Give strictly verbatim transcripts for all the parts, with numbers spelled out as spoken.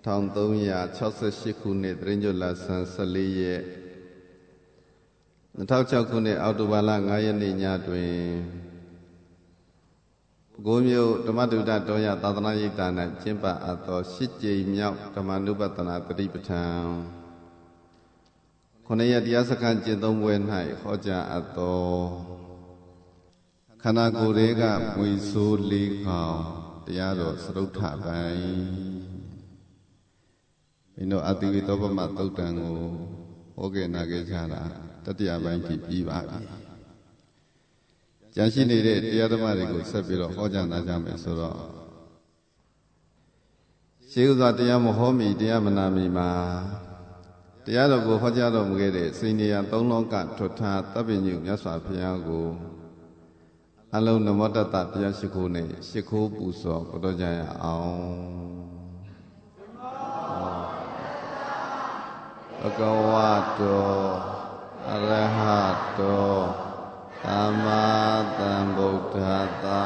ထောင်သုံးရာ၆၈ခုနှစ်သရင်ကျွတ်လဆန်း၁၄ရက်၂၀၀၆ခုနှစ်အောက်တိုဘာလ၅ရက်နေ့ညတွင်ပဲခူးမြို့ဓမ္မတုဒ္ဒတော်ရသာသနာရိပ်သာ၌ကျင်းပအပ်သောရှစ်ကြိမ်မြောက်ဓမ္မနုပဿနာတတိပဋ္ဌာန်ခုနှစ်ရက်တရားစခန်းကျင့်သုံးပွဲ၌ဟောကြားအပ်သောခန္ဓာကိုယ်တွေကမွေဆိုးလေးကောင်တရားတော်စရုပ်ထပိုင်းမင်းတို့အတိဝိသောပမသုတ်တံကိုဟောခဲ့နာခဲ့ကြတာတတိယပိုင်းဖြစ်ပြီးပါပြီ။ကြံရှိနေတဲ့တရားဓမ္မတွေကိုဆက်ပြီးတော့ဟောကြားနာကြမယ်ဆိုတော့ရှေးဥစွာတရားမဟောမီတရားမနာမီမှာတရားတော်ကိုဟောကြားတော်မူခဲ့တဲ့စိန်နေရသုံးလောကထွဋ္ဌာသဗ္ဗညုမြတ်စွာဘုရားကိုအလုံးနမောတတ္တဘုရားရှိခိုးနဲ့ရှိခိုးပူဇော်ကြတော်ကြရအောင်ဘဂဝတောအရဟတောသမ္မာသမ္ဗုဒ္ဓတ္တ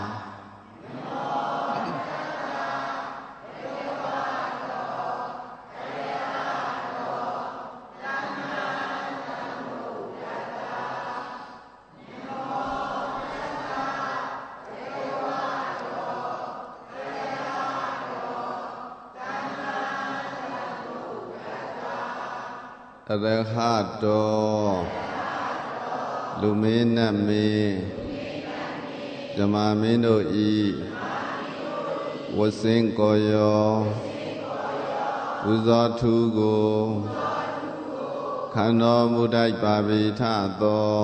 အရဟတောလူမင်းနတ်မင်းဇမာမင်းတို့ဤဝစင်ကိုယောပူဇော်ထူးကိုခံတော်မူတတ်ပါပေထသော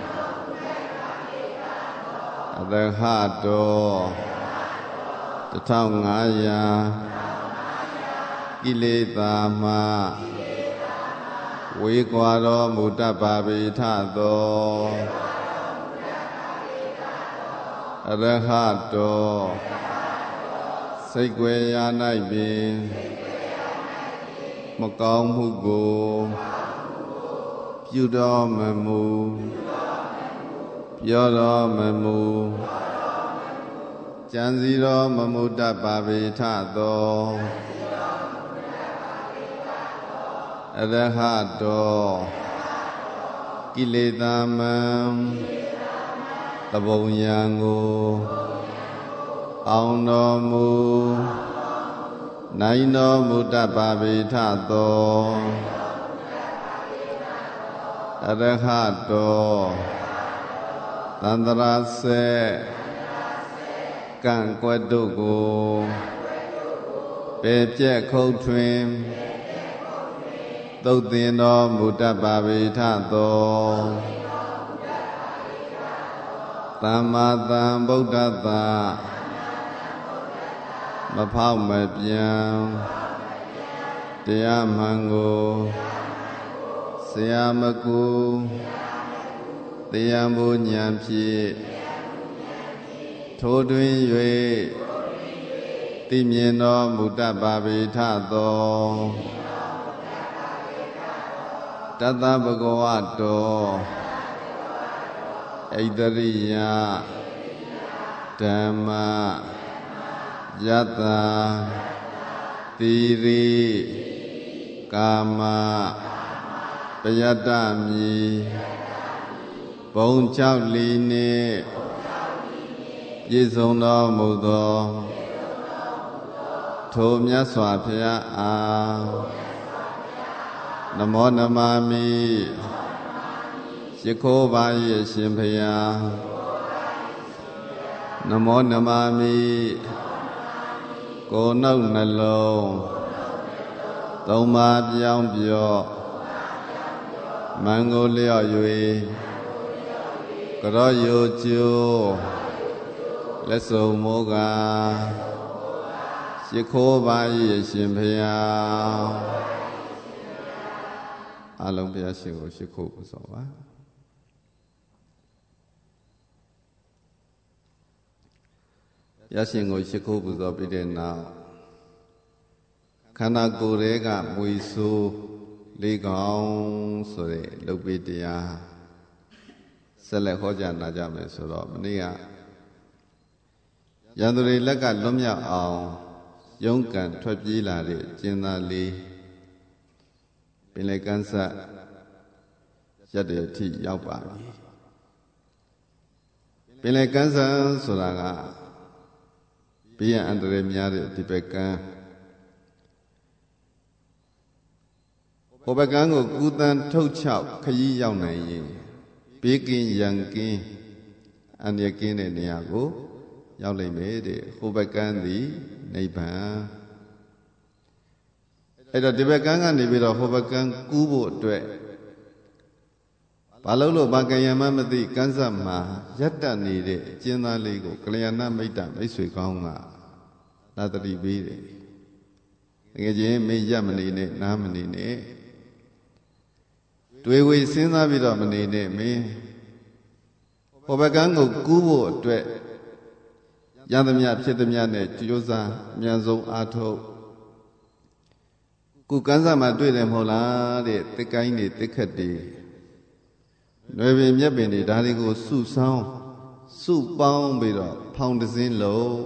အရဟတောတထောင်ငါးရာကိလေသာမှဝေကွာတော်မူတတ်ပါပေထသောအရဟတောစိတ်ွယ်ရာ၌ပင်မကောင်းမှုကိုပြုတော်မမူပြောတော်မမူကြံစည်တော်မမူတတ်ပါပေထသောအရဟတောကိလေသာမံတဘုံယံကိုအောင်တော်မူနိုင်တော်မူတတ်ပါပေထသောအရဟတောသန္တရာစေကံကွက်တို့ကိုပေပြက်ခုတ်ထွင်သုတ်သင်တော်မူတတ်ပါပေထသောသမ္မာသမ္ဗုဒ္ဓတ္တမဖောက်မပြန်တရားမှန်ကိုဆရာမကူတရားမူဉာဏ်ဖြင့်ထိုတွင်၍သိမြင်တော်မူတတ်ပါပေထသောတတ္တဗဂဝတောဣတရိယဓမ္မယတ္တတိရိကာမပယတ္တမိဘုံ၆လီနှင့်ပြည့်စုံတော်မူသောထိုမြတ်စွာဘုရားအားနမောနမမိရှိခိုးပါ၏အရှင်ဘုရားနမောနမမိကိုယ်နှုတ်နှလုံးသုံးပါးပြောင်းပြော့မန်ကိုလျော့၍ကရောယိုကျိုးလက်စုံမိုးကားရှိခိုးပါ၏အရှင်ဘုရားအလုံးဘုရားရှင်ကိုရှိခိုးပူဇော်ပါဘုရားရှင်ကိုရှိခိုးပူဇော်ပြီးတဲ့နောက်ခန္ဓာကိုယ်တွေကမွေဆိုးလေးကောင်ဆိုတဲ့လုပ်ပြီးတရားဆက်လက်ဟောကြားနာကြမယ်ဆိုတော့မနေ့ကရန်သူတွေလက်ကလွတ်မြောက်အောင်ရုန်းကန်ထွက်ပြေးလာတဲ့ကျင်းသားလေးပင်လယ်ကမ်းစပ်ရက်တဲ့အထိရောက်ပါပြီပင်လယ်ကမ်းစပ်ဆိုတာကဘေးရန်အန္တရာယ်များတဲ့ဒီဘက်ကမ်းဟိုဘက်ကမ်းကိုကူတန်ထုတ်ချောက်ခရီးရောက်နိုင်ရင်ဘေးကင်းရန်ကင်းအန္တရာယ်ကင်းတဲ့နေရာကိုရောက်လိမ့်မယ်တဲ့ဟိုဘက်ကမ်းသည်နိဗ္ဗာန်အဲ့တော့ဒီဘက်ကမ်းကနေပြီးတော့ဟိုဘက်ကမ်းကူးဖို့အတွက်ဘာလို့လို့ဘာကံယမမသိကန်းစပ်မှာရက်တက်နေတဲ့အကျဉ်းသားလေးကိုကလျာဏမိတ်တမိတ်ဆွေကောင်းကလာတတိပေးတယ်တကယ်ချင်းမင်းရက်မနေနဲ့နားမနေနဲ့တွေဝေစဉ်းစားပြီးတော့မနေနဲ့မင်းဟိုဘက်ကန်းကိုကူးဖို့အတွက်ရသမျှဖြစ်သမျှနဲ့ကြိုးစားအမြန်ဆုံးအားထုတ်ကုကန်းစပ်မှာတွေ့တယ်မဟုတ်လားတဲ့တစ်ကိုင်းနေတစ်ခက်တွေနွယ်ပင်မြက်ပင်တွေဒါတွေကိုစုဆောင်းစုပေါင်းပြီးတော့ဖောင်တစင်းလို့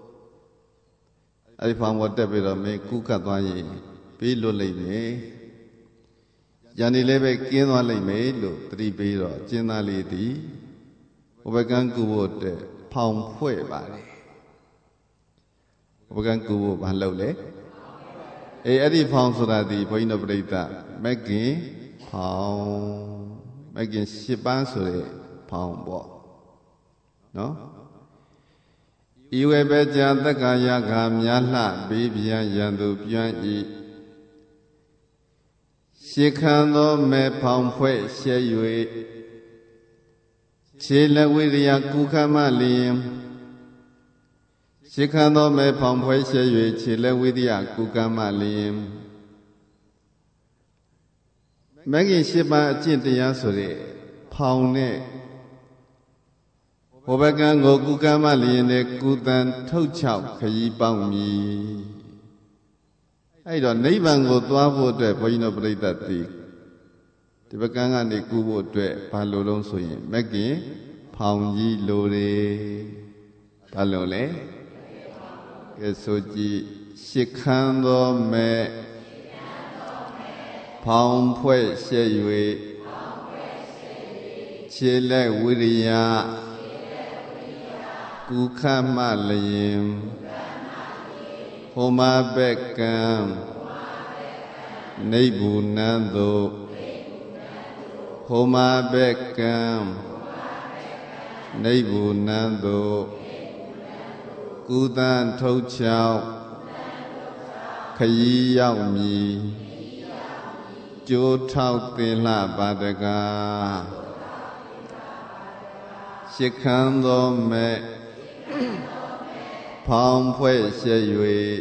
အဲဒီဖောင်ပေါ်တက်ပြီးတော့မင်းကုကတ်သွားရင်ပြီးလွတ်လိမ့်မယ်။ယန္တိလည်းပဲကင်းသွားလိမ့်မယ်လို့သတိပေးတော့ကျင်းသားလေးသည်ဟိုဘကန်းကူဖို့အတွက်ဖောင်ဖွဲ့ပါတယ်။ဟိုဘကန်းကူဖို့ဘာလုပ်လဲ။အေးအဲ့ဒီဖောင်ဆိုတာဒီဘုန်းကြီးတို့ပြိဿမက်ကင်ဖောင်မကင်ရှစ်ပန်းဆိုတဲ့ဖောင်ပေါ့နော်ဤဝေပဲကြာတက္ကရာခာများလှဘေးပြန်ရန်သူပြန်ဤရှေခံသောမေဖောင်ဖွဲ့ရှဲ၍ခြေလက်ဝိရိယကုခမလျင်ရှေခံသောမေဖောင်ဖွဲ့ရှဲ၍ခြေလက်ဝိရိယကုကမလျင်မဂ္ဂင်၈ပါးအကျင့်တရားဆိုတဲ့ဖောင်နဲ့ဟိုဘကံကိုကုကမလျင်နဲ့ကုတန်ထုတ်ချောက်ခရီးပေါင်းမည်အဲ့တော့နိဗ္ဗာန်ကိုသွားဖို့အတွက်ဘုန်းကြီးတို့ပြိဿတ်သိဒီဘကံကနေကူဖို့အတွက်ဘာလို့လုံးဆိုရင်မဂ္ဂင်ဖောင်ကြီးလိုတယ်ဘာလို့လဲကဲဆိုကြည့်ရှစ်ခမ်းသောမဲ့ဖောင်ဖွဲ့ရှဲ၍ခြေလက်ဝိရိယကုခမလျင်ဟောမဘက်ကံနိဗ္ဗုနံသို့ဟောမဘက်ကံနိဗ္ဗုနံသို့ကုသံထုတ်ချောက်ခရီးရောက်မည်ကျိုးထောက်သင်လှပါတကားရှစ်ခမ်းသောမဲ့ဖောင်ဖွဲ့ရှဲ၍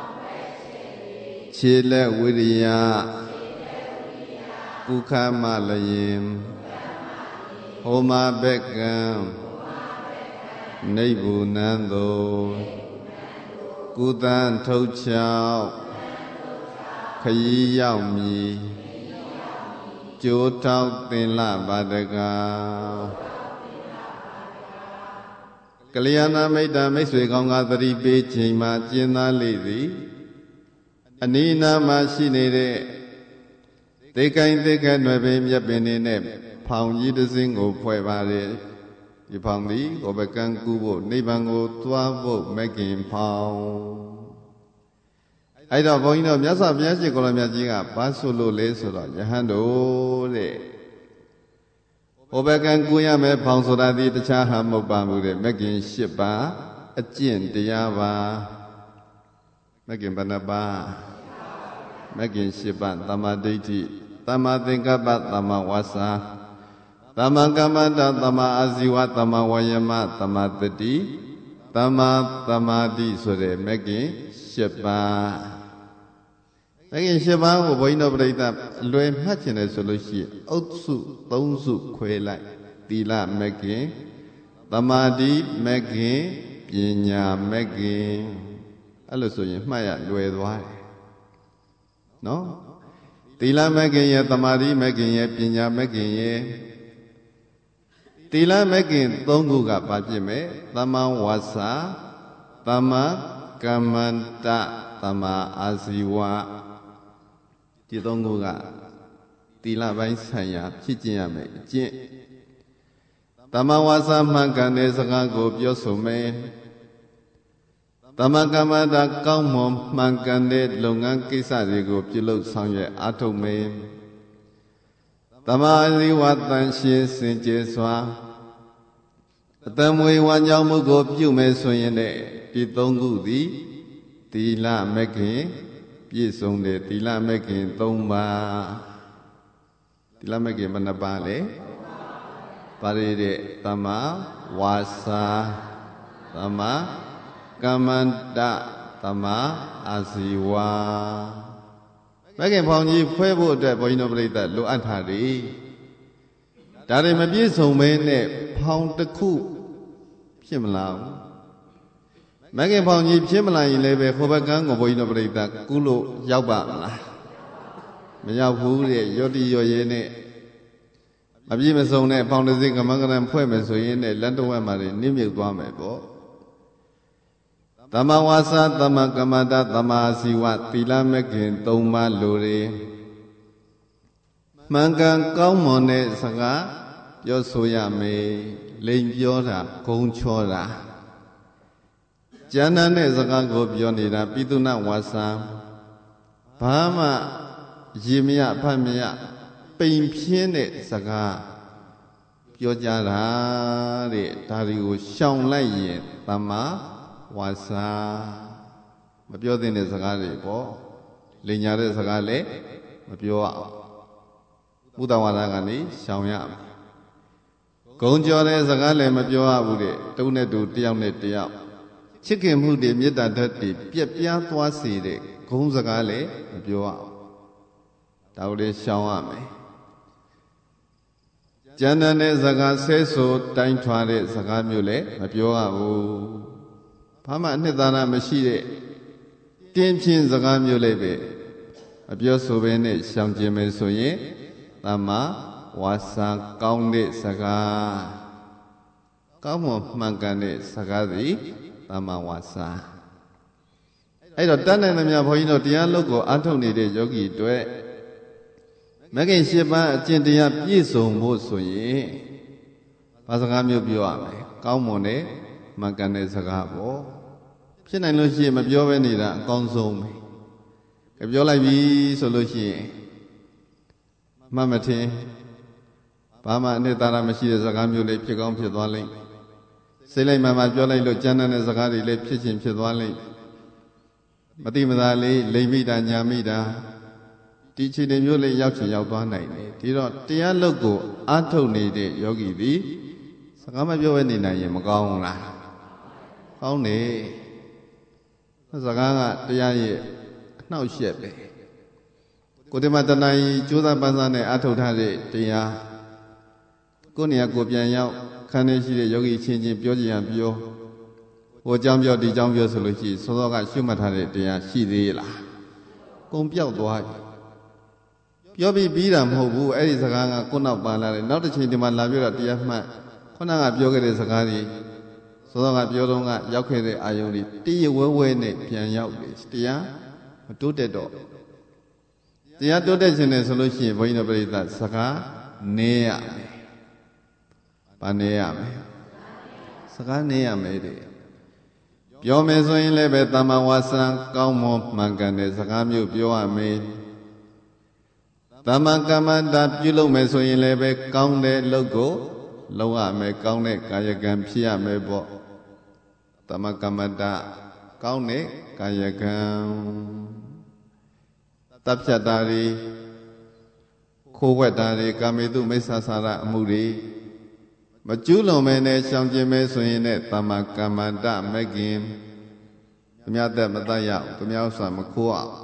ခြေလက်ဝိရိယကုခမလျင်ဟောမဘက်ကံနိဗ္ဗုနံသို့ကုသံထုတ်ချောက်ခရီးရောက်မည်ကျိုးထောက်သင်လှပါတကားကလျာဏမိတ်တမိတ်ဆွေကောင်းကသတိပေးချိန်မှာကျင်းသားလေးသည်အနိနာမှာရှိနေတဲ့သိကိုင်းသိခဲ့ွယ်ပင်မြက်ပင်နေနဲ့ဖောင်ကြီးတစ်စင်းကိုဖွဲ့ပါတယ်ဒီဖောင်သည်ဟောဘကံကူဖို့နိဗ္ဗာန်ကိုသွားဖို့မကင်ဖောင်အဲ့တော့ဘုန်းကြီးတို့မြတ်စွာဘုရားရှင်ကိုလိုမြတ်ကြီးကဘာဆိုလို့လဲဆိုတော့ယဟန်တို့တဲ့ဟောဘကံကူရမယ်ဖောင်ဆိုတာဒီတခြားဟာမဟုတ်ပါဘူးတဲ့မကင်၈ပါးအကျင့်တရားပါမကင်ဘဏ္ဍပါမကင်၈ပါးသမ္မာဒိဋ္ဌိသမ္မာသင်္ကပ္ပသမ္မာဝါစာသမ္မာကမ္မန္တသမ္မာအာဇီဝသမ္မာဝါယမသမ္မာတတိသမ္မာသမာဓိဆိုတဲ့မကင်၈ပါးမကင်၈ပါးကိုဘုန်းကြီးတို့ပြိဿအလွယ်မှတ်ချင်တယ်ဆိုလို့ရှိရင်အုပ်စု၃စုခွဲလိုက်သီလမကင်သမာဓိမကင်ပညာမကင်အဲ့လိုဆိုရင်မှတ်ရလွယ်သွားတယ်နော်သီလမကင်ရဲ့သမာဓိမကင်ရဲ့ပညာမကင်ရဲ့သီလမကင်၃ခုကဘာဖြစ်မဲ့သမ္မာဝါစာသမ္မာကကမ္မန္တသမ္မာအာဇီဝဒီသုံးခုကသီလပိုင်းဆိုင်ရာဖြစ်ကျင့်ရမယ်အကျင့်သမ္မာဝါစာမှန်ကန်တဲ့စကားကိုပြောဆိုမယ်သမ္မာကမ္မန္တကောင်းမွန်မှန်ကန်တဲ့လုပ်ငန်းကိစ္စတွေကိုပြုလုပ်ဆောင်ရွက်အားထုတ်မယ်သမ္မာအာဇီဝတန်ရှင်းစင်ကြယ်စွာအတမွေဝမ်းကြောင်းမှုကိုပြုမယ်ဆိုရင်ဒီသုံးခုသည်သီလမဲ့ခင်ပြည့်စုံတဲ့သီလမဲ့ခင်သုံးပါးသီလမဲ့ခင်ဘယ်နှပါးလဲပါရတဲ့သမ္မာဝါစာသမ္မာကမ္မန္တသမ္မာအာဇီဝမဲ့ခင်ဖောင်ကြီးဖွဲဖို့အတွက်ဘုန်းကြီးတို့ပြိဿလိုအပ်တာတွေဒါတွေမပြည့်စုံဘဲနဲ့ဖောင်တစ်ခုဖြစ်မလာဘူးမဂ္ဂင်ဖောင်ကြီးဖြစ်မလာရင်လည်းပဲဟိုဘက်ကန်းကိုဘုန်းကြီးတို့ပြိဿကုလို့ရောက်ပါမလားမရောက်ဘူးတဲ့ရောတိရောရဲနဲ့မပြည့်မစုံတဲ့ဖောင်တစ်စိကမကရံဖွဲ့မယ်ဆိုရင်လည်းလက်တော်မှာနေမြုပ်သွားမယ်ပေါ့သမ္မာဝါစာသမ္မာကမ္မန္တသမ္မာအာဇီဝသီလမဂ္ဂင်သုံးပါးလိုတွေမှန်ကန်ကောင်းမွန်တဲ့စကားပြောဆိုရမယ်လိန်ပြောတာဂုံချောတာကျမ်းသာတဲ့စကားကိုပြောနေတာပိသုဏဝါစာဘာမှရေမရဖတ်မရပိန်ဖြင်းတဲ့စကားပြောကြတာတဲ့ဒါတွေကိုရှောင်လိုက်ရင်သမ္မာဝါစာမပြောသင့်တဲ့စကားတွေပေါ့လိန်ညာတဲ့စကားလည်းမပြောအောင်ဘုဒ္ဓဝါဒကနေရှောင်ရမယ်ဂုံကြော်တဲ့စကားလည်းမပြောရဘူးတဲ့တုံးနဲ့တူတယောက်နဲ့တယောက်ချစ်ခင်မှုတွေမေတ္တာဓာတ်တွေပြက်ပြားသွားစေတဲ့ဂုံစကားလည်းမပြောရအောင်ဒါကိုလည်းရှောင်ရမယ်ကျန်တဲ့စကားဆဲဆိုတိုင်းထွာတဲ့စကားမျိုးလည်းမပြောရဘူးဘာမှအနှစ်သာရမရှိတဲ့တင်းဖြင်းစကားမျိုးလည်းပဲမပြောဆိုဘဲနဲ့ရှောင်ကျင်မယ်ဆိုရင်သမ္မာဝါစာကောင်းတဲ့စကားကောင်းမွန်မှန်ကန်တဲ့စကားသည်သမ္မာဝါစာအဲ့တော့တဏ္ဍာနမြဘုန်းကြီးတို့တရားလုပ်ကိုအားထုတ်နေတဲ့ယောဂီတွေမဂ္ဂင်၈ပါးအကျင့်တရားပြည့်စုံဖို့ဆိုရင်ဘာစကားမျိုးပြောရမလဲကောင်းမွန်တဲ့မှန်ကန်တဲ့စကားပေါ့ဖြစ်နိုင်လို့ရှိရင်မပြောဘဲနေတာအကောင်းဆုံးပဲပြောလိုက်ပြီဆိုလို့ရှိရင်မှတ်မထင်ဘာမှအနှစ်သာရမရှိတဲ့စကားမျိုးလေးဖြစ်ကောင်းဖြစ်သွားလိမ့်စိတ်လိုက်မှမှပြောလိုက်လို့ကြမ်းတဲ့စကားတွေလည်းဖြစ်ချင်းဖြစ်သွားလိမ့်မတိမသာလေးလိမ့်မိတာညာမိတာဒီခြေတွေမျိုးလေးရောက်ချင်ရောက်သွားနိုင်တယ်ဒီတော့တရားလုပ်ကိုအားထုတ်နေတဲ့ယောဂီသည်စကားမပြောဘဲနေနိုင်ရင်မကောင်းဘူးလားကောင်းတယ်စကားကတရားရဲ့အနှောက်အယှက်ပဲကိုယ်တည်းမှာတဏှာကြီးကြိုးစားပန်းစားနဲ့အားထုတ်ထားတဲ့တရားကိုယ်နေရာကိုပြန်ရောက်ခန္ဓာရှိတဲ့ယောဂီချင်းချင်းပြောကြရန်ပြောဟိုအကြောင်းပြောဒီအကြောင်းပြောဆိုလို့ရှိရင်စောစောကရှုမှတ်ထားတဲ့တရားရှိသေးလားကုန်ပြောက်သွားပြီပြောပြီးပြီးတာမဟုတ်ဘူးအဲ့ဒီစကားကကိုယ်နောက်ပါလာတယ်နောက်တစ်ချိန်ဒီမှာလာပြောတော့တရားမှတ်ခုနကပြောခဲ့တဲ့စကားတွေစောစောကပြောတော့ကရောက်ခဲ့တဲ့အာယုံတွေတည်ဝဲဝဲနဲ့ပြန်ရောက်တယ်တရားမတိုးတက်တော့တရားတိုးတက်ခြင်းနဲ့ဆိုလို့ရှိရင်ဘုန်းကြီးတို့ပြိဿစကားနေရမယ်။ဘာနေရမလဲ။စကားနေရမယ်တဲ့။ပြောမယ်ဆိုရင်လည်းပဲသမ္မာဝါစာကောင်းမွန်မှန်ကန်တဲ့စကားမျိုးပြောရမယ်။သမ္မာကမ္မန္တပြုလုပ်မယ်ဆိုရင်လည်းပဲကောင်းတဲ့လုပ်ကိုလုပ်ရမယ်။ကောင်းတဲ့ကာယကံဖြစ်ရမယ်ပေါ့။သမ္မာကမ္မန္တကောင်းတဲ့ကာယကံတပ်ဖြတ်တာတွေခိုးဝှက်တာတွေကာမေတုမိစ္ဆာစာရအမှုတွေမကျူးလွန်မဲနဲ့ရှောင်ကျင်မဲဆိုရင်လည်းသမ္မာကမ္မန္တမဂ္ဂင်သူများသက်မတတ်ရအောင်သူများဥစ္စာမခိုးအောင်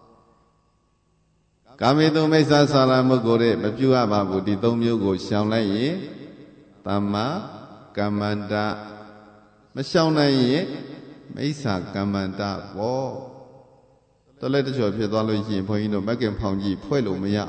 ကာမေတုမိစ္ဆာစာရမှုကိုလည်းမပြုရပါဘူးဒီသုံးမျိုးကိုရှောင်လိုက်ရင်သမ္မာကမ္မန္တမရှောင်နိုင်ရင်မိစ္ဆာကမ္မန္တပေါ့တော်လည်းတချို့ဖြစ်သွားလို့ရှိရင်ဘုန်းကြီးတို့မဂ္ဂင်ဖောင်ကြီးဖွဲ့လို့မရ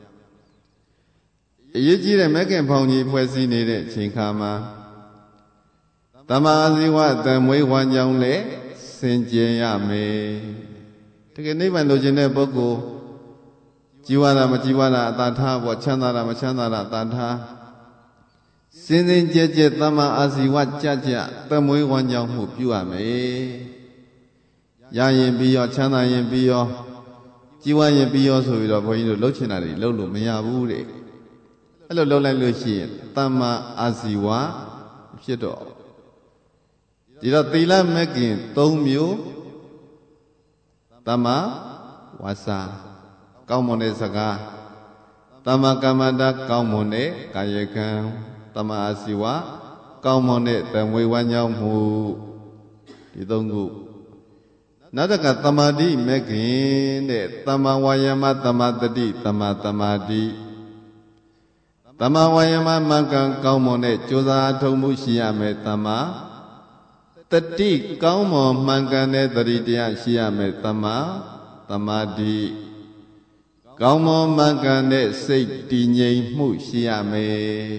အရေးကြီးတဲ့မဂ္ဂင်ဖောင်ကြီးဖွဲ့စည်းနေတဲ့အချိန်ခါမှာသမ္မာအာဇီဝတံမွေးဝမ်းကြောင်းလဲစင်ကြယ်ရမယ်တကယ်နိဗ္ဗာန်လိုချင်တဲ့ပုဂ္ဂိုလ်ជីវတာမជីវတာအတာထားပေါ့ချမ်းသာတာမချမ်းသာတာအတာထားစင်စင်ကြယ်ကြယ်တမ္မာအာဇီဝကြကြတမွေးဝမ်းကြောင်းမှုပြုရမယ်ရရင်ပြီးရောချမ်းသာရင်ပြီးရောជីវရင်ပြီးရောဆိုပြီးတော့ဘုန်းကြီးတို့လှုပ်ချင်တာတွေလှုပ်လို့မရဘူးတဲ့အဲ့လိုလှုပ်လိုက်လို့ရှိရင်တမ္မာအာဇီဝဖြစ်တော့ဒီတော့သီလမဂ်ကင်၃မျိုးတမ္မာဝါစာကောင်းမွန်တဲ့စကားတမ္မာကမ္မန္တကောင်းမွန်တဲ့ကာယကံတမ္မာအာဇီဝကောင်းမွန်တဲ့တမွေဝမ်းကြောင်းမှုဒီသုံးခုနောက်တစ်ခါသမာဓိမဂ်ကင်တဲ့တမ္မာဝါယမတမ္မာတတိတမ္မာသမာဓိတမ္မာဝါယမမှန်ကန်ကောင်းမွန်တဲ့ကြိုးစားထုံမှုရှိရမယ်တမ္မာတတိကောင်းမွန်မှန်ကန်တဲ့တတိတရားရှိရမယ်တမ္မာသမာဓိကောင်းမွန်မှန်ကန်တဲ့စိတ်တည်ငြိမ်မှုရှိရမယ်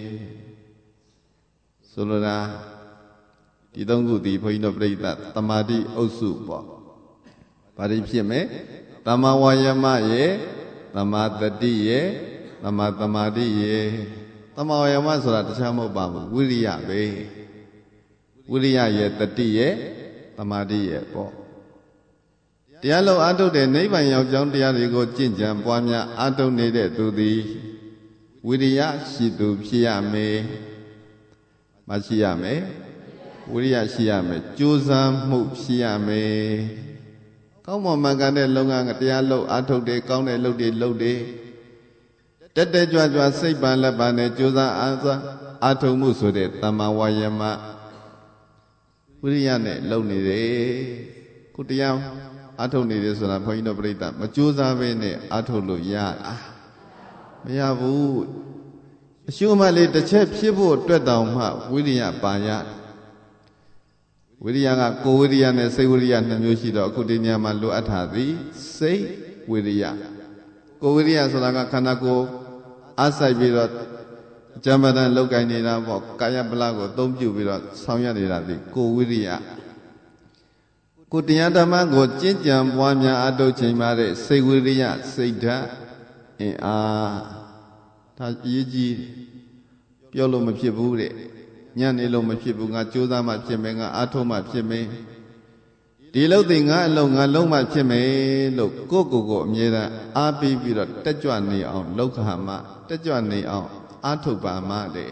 ဆိုလိုတာဒီသုံးခုဒီဘုန်းကြီးတို့ပြိဿသမာဓိအုပ်စုပေါ့ဘာတွေဖြစ်မယ်တမ္မာဝါယမရဲ့တမ္မာတတိရဲ့တမ္မာသမာဓိရဲ့တမ္မာဝါယမဆိုတာတခြားမဟုတ်ပါဘူးဝိရိယပဲဝိရိယရဲ့တတိရဲ့သမာဓိရဲ့ပေါ့တရားလုံးအားထုတ်တဲ့နိဗ္ဗာန်ရောက်ကြောင်းတရားတွေကိုကျင့်ကြံပွားများအားထုတ်နေတဲ့သူသည်ဝိရိယရှိသူဖြစ်ရမယ်မရှိရမယ်ဝိရိယရှိရမယ်ကြိုးစားမှုဖြစ်ရမယ်ကောင်းမွန်မှန်ကန်တဲ့လုပ်ငန်းကတရားလုပ်အားထုတ်တဲ့ကောင်းတဲ့လုပ်တွေလုပ်တဲ့တက်တက်ကြွကြွစိတ်ပန်လက်ပန်နဲ့ကြိုးစားအားစားအားထုတ်မှုဆိုတဲ့တမ္မာဝါယမဝိရိယနဲ့လုပ်နေတယ်ခုတရားအားထုတ်နေတယ်ဆိုတာဘုန်းကြီးတို့ပြိဿမကြိုးစားဘဲနဲ့အားထုတ်လို့ရတာမရဘူးအရှုံးမလေးတစ်ချက်ဖြစ်ဖို့အတွက်တောင်မှဝိရိယပါရဝိရိယကကိုယ်ဝိရိယနဲ့စိတ်ဝိရိယနှစ်မျိုးရှိတော့အခုဒီနေရာမှာလိုအပ်တာသည်စိတ်ဝိရိယကိုယ်ဝိရိယဆိုတာကခန္ဓာကိုယ်အားစိုက်ပြီးတော့ဇမ္မတန်လောက်ကင်နေတာပေါ့ကာယပလကိုအသုံးပြုပြီးတော့ဆောင်ရွက်နေတာသည်ကိုယ်ဝိရိယကိုတရားဓမ္မကိုကျင့်ကြံပွားများအထုတ်ချိန်မှာတဲ့စိတ်ဝိရိယစိတ်ဓာတ်အင်အားဒါအရေးကြီးပြောလို့မဖြစ်ဘူးတဲ့ညံ့နေလို့မဖြစ်ဘူးငါကြိုးစားမှဖြစ်မယ်ငါအားထုတ်မှဖြစ်မယ်ဒီလို့သိငါအလုံးငါလုံးမှဖြစ်မယ်လို့ကိုယ့်ကိုယ်ကိုအမြဲတမ်းအားပေးပြီးတော့တက်ကြွနေအောင်လောက်ခါမှတက်ကြွနေအောင်အားထုတ်ပါမှတဲ့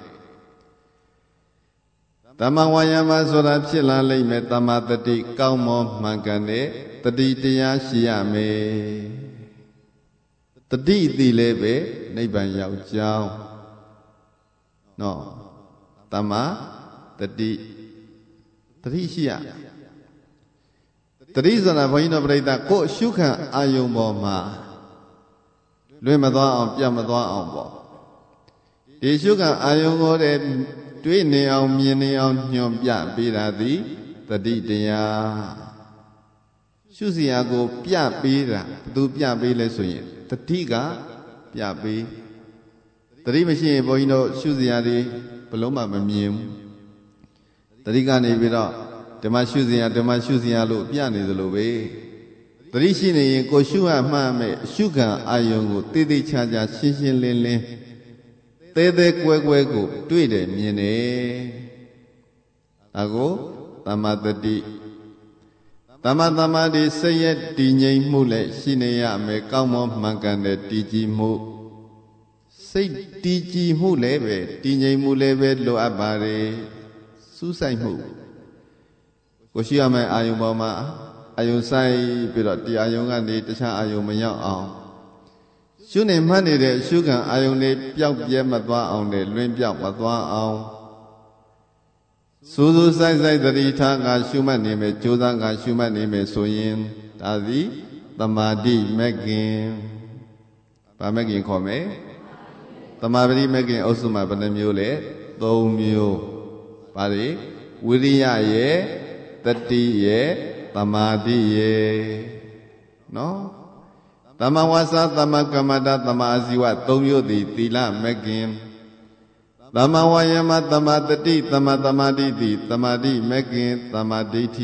တမ္မာဝါယမဆိုတာဖြစ်လာလိမ့်မယ်တမ္မာတတိကောင်းမွန်မှန်ကန်တဲ့တတိတရားရှိရမယ်တတိသိလည်းပဲနိဗ္ဗာန်ရောက်ကြောင်းနော်တမ္မာတတိတတိရှိရတတိဆိုတာဘုန်းကြီးတို့ပြိဿကိုယ်ရှုခံအာယုံပေါ်မှာလွင်မသွားအောင်ပြတ်မသွားအောင်ပေါ့ဒီရှုခံအာယုံကိုတဲ့တွေ့နေအောင်မြင်နေအောင်ညွှန်ပြပေးတာသည်တတိတရားရှုစရာကိုပြပေးတာဘသူပြပေးလဲဆိုရင်တတိကပြပေးတတိမရှိရင်ဘုန်းကြီးတို့ရှုစရာတွေဘလုံးမှမမြင်ဘူးတတိကနေပြီးတော့ဓမ္မရှုစရာဓမ္မရှုစရာလို့ပြနေသလိုပဲတတိရှိနေရင်ကိုရှုရမှန်းမဲ့အရှုခံအာယုံကိုတေးသေးချာချာရှင်းရှင်းလင်းလင်းသေးသေးကွဲကွဲကိုတွေ့တယ်မြင်တယ်ဒါကိုတမ္မာတတိတမ္မာသမာဓိစိတ်ရဲ့တည်ငြိမ်မှုလည်းရှိနေရမယ်ကောင်းမွန်မှန်ကန်တဲ့တည်ကြည်မှုစိတ်တည်ကြည်မှုလည်းပဲတည်ငြိမ်မှုလည်းပဲလိုအပ်ပါတယ်စူးစိုက်မှုကိုရှိရမယ်အာယုံပေါ်မှာအာယုံဆိုင်ပြီးတော့ဒီအာယုံကနေတခြားအာယုံမရောက်အောင်ရှုနေမှတ်နေတဲ့ရှုခံအာယုန်လေးပျောက်ပြဲမသွားအောင်နဲ့လွင်ပြောက်မသွားအောင်စူးစူးဆိုင်ဆိုင်သတိထားကရှုမှတ်နေမယ်ကြိုးစားကရှုမှတ်နေမယ်ဆိုရင်ဒါသည်သမာဓိမဂ်ကင်ဗာမဂ်ကင်ခေါ်မယ်သမာဓိမဂ်ကင်အုပ်စုမှာဘယ်နှမျိုးလဲသုံးမျိုးပါလေဝိရိယရဲ့တတိရဲ့သမာဓိရဲ့နော်တမ္မာဝါစာတမ္မာကမ္မတာတမ္မာအာဇီဝသုံးမျိုးသည်သီလမဂ်ကင်သမ္မာဝါယမသမ္မာတတိသမ္မာသမာဓိသည်သမာဓိမဂ်ကင်သမာဓိဋ္ဌိ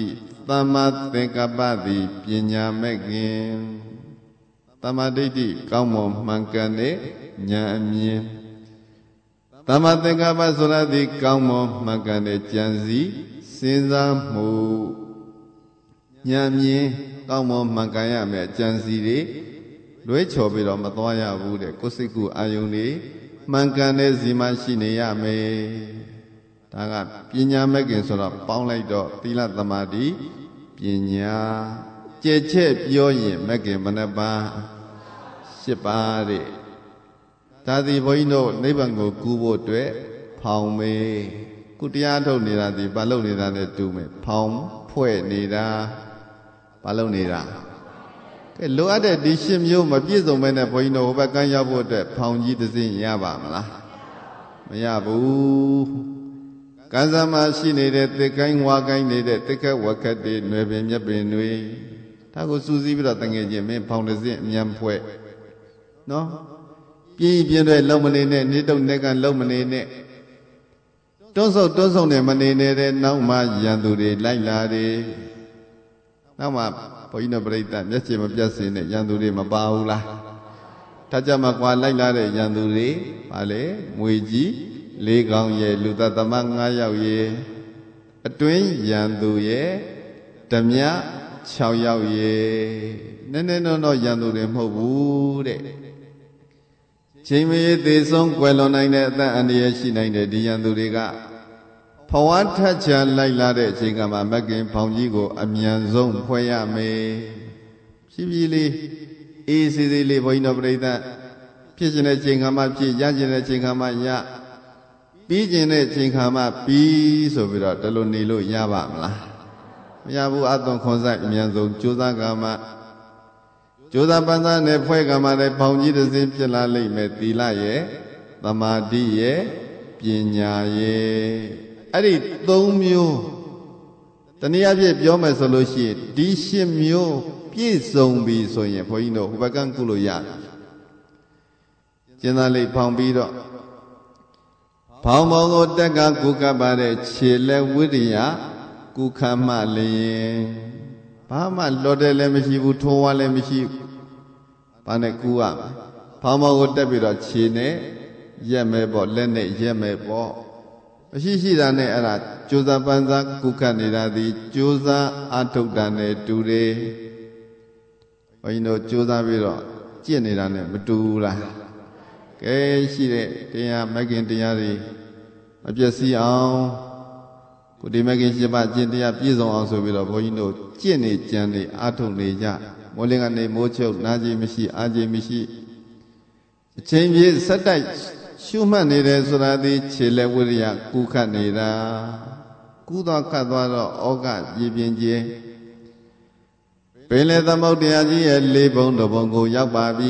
သမ္မာသင်္ကပ္ပသည်ပညာမဲ့ခင်သမ္မာဒိဋ္ဌိကောင်းမွန်မှန်ကန်တဲ့ဉာဏ်အမြင်သမ္မာသင်္ကပ္ပဆိုတာသည်ကောင်းမွန်မှန်ကန်တဲ့ဉာဏ်စီစဉ်းစားမှုဉာဏ်မြင်ကောင်းမွန်မှန်ကန်ရမယ်ဉာဏ်စီတွေလွဲချော်ပြီးတော့မသွားရဘူးတဲ့ကိုယ်စိတ်ကူအာယုန်တွေမှန်ကန်တဲ့စီမရှိနေရမယ်ဒါကပညာမဲ့ခင်ဆိုတော့ပေါင်းလိုက်တော့သီလသမာဓိပညာကြဲချက်ပြောရင်မဲ့ခင်မနှပါရှစ်ပါးတဲ့ဒါသည်ဘုန်းကြီးတို့နိဗ္ဗာန်ကိုကူးဖို့အတွက်ဖောင်မေကုတရားထုတ်နေတာဒီဘာလုပ်နေတာနဲ့တူမယ်ဖောင်ဖွဲ့နေတာဘာလုပ်နေတာကဲလိုအပ်တဲ့ဒီရှစ်မျိုးမပြည့်စုံမဲနဲ့ဘုန်းကြီးတို့ဟိုဘက်ကန်းရောက်ဖို့အတွက်ဖောင်ကြီးတစ်စင်းရပါမလားမရဘူးကံစမှာရှိနေတဲ့တစ်ကိုင်းဝါကိုင်းနေတဲ့တစ်ခက်ဝက်ခက်တွေຫນွယ်ပင်မြက်ပင်တွေဒါကိုစူးစီးပြီးတော့တငယ်ချင်းမင်းဖောင်တစ်စင်းအမြန်ဖွဲ့နော်ပြင်းပြင်းတွေလုံမနေနဲ့နေတုံနဲ့ကလုံမနေနဲ့တွန်းဆုပ်တွန်းဆုပ်နဲ့မနေနေတဲ့နောက်မှရန်သူတွေလိုက်လာတယ်နောက်မှဘုန်းကြီးတို့ပြိဿမျက်ခြေမပြတ်စင်းနဲ့ရန်သူတွေမပါဘူးလားထကြမှာကွာလိုက်လာတဲ့ရန်သူတွေပါလေငွေကြီးလေးကောင်ရဲ့လူသက်သမားငါးယောက်ရဲ့အတွင်းရန်သူရဲ့ဓမြခြောက်ယောက်ရဲ့နည်းနည်းတော့တော့ရန်သူတွေမဟုတ်ဘူးတဲ့ချိန်မရသေးဆုံးကွယ်လွန်နိုင်တဲ့အသက်အန္တရာယ်ရှိနိုင်တဲ့ဒီရန်သူတွေကဘဝထက်ချလိုက်လာတဲ့အချိန်ကမှမကင်ဖောင်ကြီးကိုအမြန်ဆုံးဖွဲ့ရမယ်ဖြည်းဖြည်းလေးအေးစေးစေးလေးဘုန်းကြီးတို့ပြိဿဖြစ်ခြင်းတဲ့ချိန်ခါမှဖြစ်ရခြင်းတဲ့ချိန်ခါမှရပြီးခြင်းတဲ့ချိန်ခါမှပြီးဆိုပြီးတော့တလို့နေလို့ရပါမလားမရဘူးအသွန်ခွန်ဆိုင်အမြန်ဆုံးကြိုးစားကမှကြိုးစားပန်းစားနဲ့ဖွဲ့ကမှလည်းဖောင်ကြီးတစ်စင်းဖြစ်လာလိမ့်မယ်သီလရဲ့သမာဓိရဲ့ပညာရဲ့အဲ့ဒီသုံးမျိုးတနည်းအားဖြင့်ပြောမယ်ဆိုလို့ရှိရင်ဒီရှစ်မျိုးပြည့်စုံပြီဆိုရင်ဘုန်းကြီးတို့ဟိုဘက်ကကုလို့ရတယ်ကျင်းသားလေးဖောင်ပြီးတော့ဖောင်မောကိုတက်ကကုကပ်ပါတဲ့ခြေလက်ဝိရိယကုခမလျင်ဘာမှလော်တယ်လည်းမရှိဘူးထိုးဝါလည်းမရှိဘူးဘာနဲ့ကူရမလဲဖောင်မောကိုတက်ပြီးတော့ခြေနဲ့ရက်မဲပေါ့လက်နဲ့ရက်မဲပေါ့မရှိရှိတာနဲ့အဲ့ဒါကြိုးစားပန်းစားကုခတ်နေတာဒီကြိုးစားအထုတ်တာနဲ့တူတယ်ဘုန်းကြီးတို့ကြိုးစားပြီးတော့ကြင့်နေတာနဲ့မတူဘူးလားကဲရှိတဲ့တရားမဂ္ဂင်တရားတွေမပြည့်စည်အောင်ကိုဒီမဂ္ဂင်ရှိပါကျင့်တရားပြည့်စုံအောင်ဆိုပြီးတော့ဘုန်းကြီးတို့ကြင့်နေကြံနေအထုတ်နေကြမိုးလင်းကနေမိုးချုပ်နားကြီးမရှိအားကြီးမရှိအချိန်ပြည့်စက်တိုက်ရှုမှတ်နေတယ်ဆိုတာဒီခြေလက်ဝိရိယကုခတ်နေတာကုသောခတ်သွားတော့ဩဃရေပြင်းခြင်းပင်လေသမုဒ္ဒရာကြီးရဲ့လေးဘုံတစ်ဘုံကိုရောက်ပါပြီ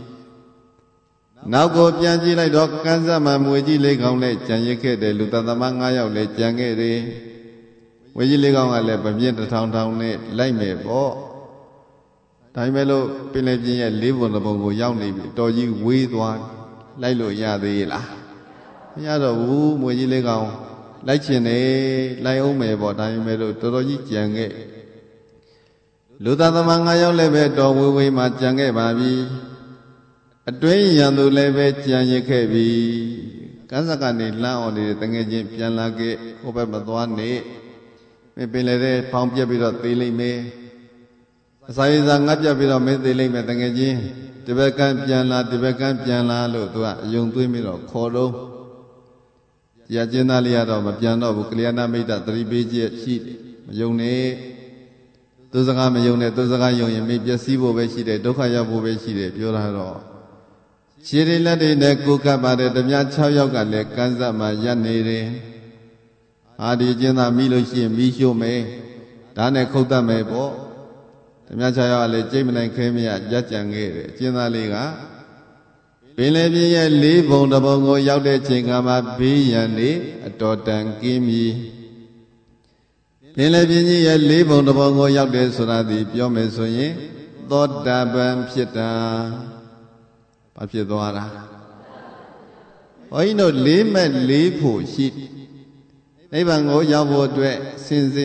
နောက်ကိုပြန်ကြည့်လိုက်တော့ကန်းစမမွေကြီးလေးကောင်နဲ့ကြံရစ်ခဲ့တယ်လူသတ္တမငါးယောက်လည်းကြံခဲ့တယ်ဝေကြီးလေးကောင်ကလည်းဗပြင်းတစ်ထောင်ထောင်နဲ့လိုက်မယ်ပေါ့ဒါပေမဲ့လို့ပင်လေပြင်းရဲ့လေးဘုံတစ်ဘုံကိုရောက်နေပြီတော်ကြီးဝေးသွားလိုက်လို့ရသေးလားမရတော့ဘူးမွေကြီးလေးကောင်လိုက်ချင်တယ်လိုက်အောင်မယ်ပေါ့ဒါပေမဲ့လို့တော်တော်ကြီးကြံခဲ့လူသားသမားငါးယောက်လည်းပဲတော်ဝေးဝေးမှကြံခဲ့ပါပြီအတွင်းရန်သူလည်းပဲကြံရစ်ခဲ့ပြီကန်းစကနေလှမ်းအောင်နေတဲ့တငယ်ချင်းပြန်လာခဲ့ဟိုဘက်မသွားနဲ့မပင်လေတဲ့ဖောင်ပြက်ပြီးတော့သေးလိမ့်မယ်အစာရည်စာငတ်ပြက်ပြီးတော့မင်းသေးလိမ့်မယ်တငယ်ချင်းဒီဘက်ကပြန်လာဒီဘက်ကပြန်လာလို့သူကအယုံသွင်းပြီးတော့ခေါ်တော့ရကျင်းသားလေးရတော့မပြန်တော့ဘူးကလျာဏမိတ်တသတိပေးချက်ရှိတယ်မယုံနဲ့သူစကားမယုံနဲ့သူစကားယုံရင်မေ့ပျက်စီးဖို့ပဲရှိတယ်ဒုက္ခရောက်ဖို့ပဲရှိတယ်ပြောတာတော့ခြေရည်လက်တွေနဲ့ကိုယ်ကပ်ပါတယ်ဓမြ၆ယောက်ကလည်းကန်းစပ်မှာရပ်နေတယ်ဟာဒီကျင်းသားမိလို့ရှိရင်မိရှို့မယ်ဒါနဲ့ခုတ်တတ်မယ်ပေါ့ဓမြ၆ယောက်ကလည်းကြိတ်မနိုင်ခဲမရကြကြံခဲ့တယ်ကျင်းသားလေးကပင်လေပြင်းရဲ့လေးဘုံတစ်ဘုံကိုရောက်တဲ့ချိန်ကမှဘေးရန်နေအတော်တန်ကင်းပြီပင်လေပြင်းကြီးရဲ့လေးဘုံတစ်ဘုံကိုရောက်တယ်ဆိုတာဒီပြောမယ်ဆိုရင်သောတာပန်ဖြစ်တာဘာဖြစ်သွားတာဘုန်းကြီးတို့လေးမဲ့လေးဖို့ရှိနိဗ္ဗာန်ကိုရောက်ဖို့အတွက်စင်စစ်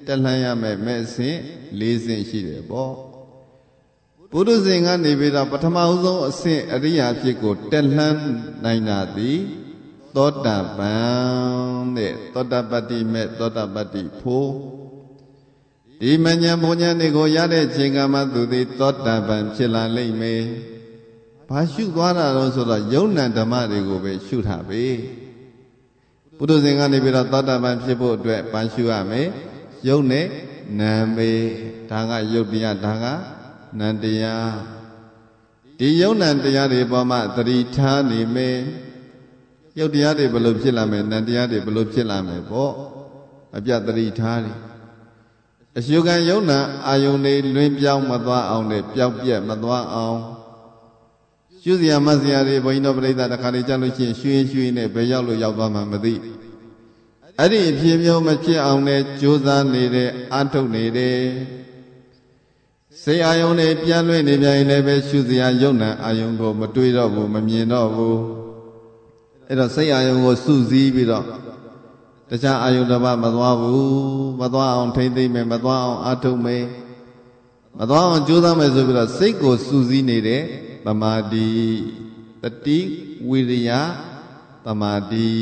တက်လှမ်းရမယ်မဲ့စဉ်လေးစဉ်ရှိတယ်ပေါ့ပုရုဇဉ်ကနေပြီးတော့ပထမဆုံးအဆင့်အရိယာဖြစ်ကိုတက်လှမ်းနိုင်တာသည်သောတာပန်တဲ့သောတာပတ္တိမဲ့သောတာပတ္တိဖို့ဒီမဉ္ဇဉ်ဘုံဉာဏ်တွေကိုရတဲ့ချိန်ကမှသူသည်သောတာပန်ဖြစ်လာလိမ့်မယ်ဘာရှုသွားတာတော့ဆိုတော့ယုံ nant ဓမ္မတွေကိုပဲရှုတာပဲပုထုဇဉ်ကနေပြီးတော့သောတာပန်ဖြစ်ဖို့အတွက်ဘာရှုရမယ်ယုံနဲ့နာမေဒါကယုတ်တရားဒါကနံတရားဒီယုံ nant တရားတွေပေါ်မှာသတိထားနေမယ်ယုတ်တရားတွေဘယ်လိုဖြစ်လာမယ်နံတရားတွေဘယ်လိုဖြစ်လာမယ်ပေါ့အပြသတိထားတယ်အရှုခံယုံ nant အာယုန်တွေလွင်ပြောင်းမသွားအောင်နဲ့ပျောက်ပြက်မသွားအောင်ရှုစရာမစရာတွေဘုန်းကြီးတို့ပြိဿတခါလေကြားလို့ရှိရင်ရွှေရွှေနဲ့ဘယ်ရောက်လို့ရောက်သွားမှမသိအဲ့ဒီအဖြစ်မျိုးမဖြစ်အောင်နဲ့ကြိုးစားနေတယ်အာထုတ်နေတယ်စိတ်အာယုန်တွေပြန်လွှဲနေပြန်ရင်လည်းပဲရှုစရာယုံ nant အာယုန်ကိုမတွေးတော့ဘူးမမြင်တော့ဘူးအဲ့တော့စိတ်အာယုန်ကိုစုစည်းပြီးတော့တခြားအာယုန်တစ်ပါးမသွားဘူးမသွားအောင်ထိမ့်သိမ့်မယ်မသွားအောင်အာထုတ်မယ်မသွားအောင်ကြိုးစားမယ်ဆိုပြီးတော့စိတ်ကိုစုစည်းနေတဲ့သမာဓိတတိဝိရိယသမာဓိ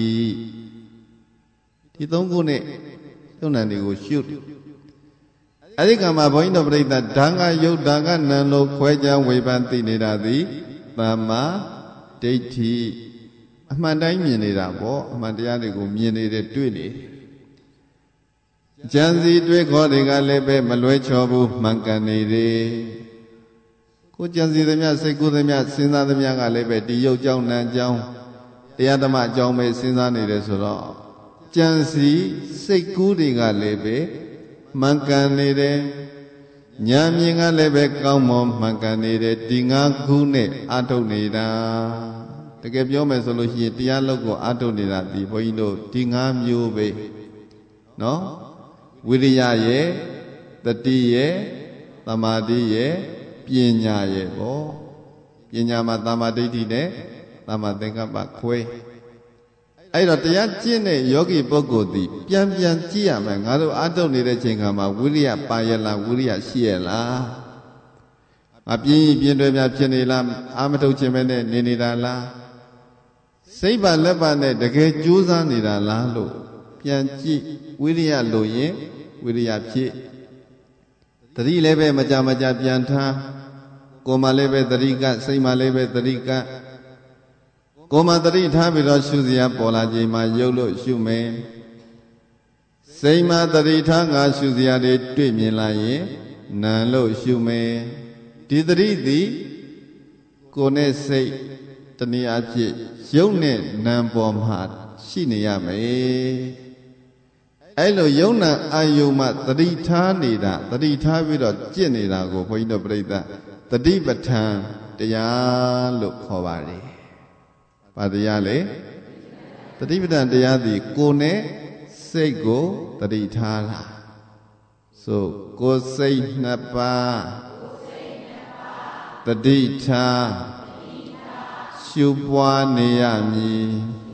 ဒီသုံးခုနဲ့ယုံ nant တွေကိုရှုအဲ့ဒီကံမှာဘုန်းကြီးတို့ပြိဿဓာငါယုတ်ဓာငါနံလို့ခွဲခြားဝေဖန်သိနေတာသည်သမ္မာဒိဋ္ဌိအမှန်တိုင်းမြင်နေတာပေါ့အမှန်တရားတွေကိုမြင်နေတယ်တွေ့နေကြံစီတွေ့ခေါ်တွေကလည်းပဲမလွဲချော်ဘူးမှန်ကန်နေတယ်ကိုကြံစီသမျှစိတ်ကူးသမျှစဉ်းစားသမျှကလည်းပဲဒီရုပ်ကြောင့်နာမ်ကြောင့်တရားဓမ္မအကြောင်းပဲစဉ်းစားနေတယ်ဆိုတော့ကြံစီစိတ်ကူးတွေကလည်းပဲမှန်ကန်နေတယ်ဉာဏ်မြင်ကလည်းပဲကောင်းမွန်မှန်ကန်နေတယ်ဒီငါးခုနဲ့အာထုတ်နေတာတကယ်ပြောမယ်ဆိုလို့ရှိရင်တရားလုပ်ကိုအာထုတ်နေတာဒီဘုန်းကြီးတို့ဒီငါးမျိုးပဲနော်ဝိရိယရဲ့တတိရဲ့သမာဓိရဲ့ပညာရဲ့ပေါ့ပညာမှာသမာဓိဋ္ဌိနဲ့သမာသင်္ကပ္ပခွဲအဲ့တော့တရားကျင့်တဲ့ယောဂီပုဂ္ဂိုလ်သည်ပြန်ပြန်ကြည့်ရမယ်ငါတို့အာထုတ်နေတဲ့ချိန်ခါမှာဝိရိယပါရလားဝိရိယရှိရလားအပြင်းပြင်းတွေများဖြစ်နေလားအာမထုတ်ခြင်းပဲနဲ့နေနေတာလားစိတ်ပါလက်ပါနဲ့တကယ်ကြိုးစားနေတာလားလို့ပြန်ကြည့်ဝိရိယလိုရင်ဝိရိယဖြစ်တတိလည်းပဲမကြမကြပြန်ထားကိုယ်မှလည်းပဲတတိကစိတ်မှလည်းပဲတတိကကိုယ်မှတတိထားပြီးတော့ရှုစရာပေါ်လာချိန်မှာယုတ်လို့ရှုမယ်စိတ်မှတတိထားငါရှုစရာတွေတွေ့မြင်လာရင်နာလို့ရှုမယ်ဒီတတိသည်ကိုယ်နဲ့စိတ်တနည်းအားဖြင့်ယုတ်နဲ့နာပေါ်မှာရှိနေရမယ်အဲ့လိုယုံ nant အာယုံမှတတိထားနေတာတတိထားပြီးတော့ကျင့်နေတာကိုဘုန်းကြီးတို့ပြိဿတတိပဋ္ဌာန်တရားလို့ခေါ်ပါတယ်။ဘာတရားလဲတတိပဋ္ဌာန်တရားသည်ကိုယ်နဲ့စိတ်ကိုတတိထားတာဆိုကိုယ်စိတ်နှစ်ပါးတတိထားရှုပွားနေရမည်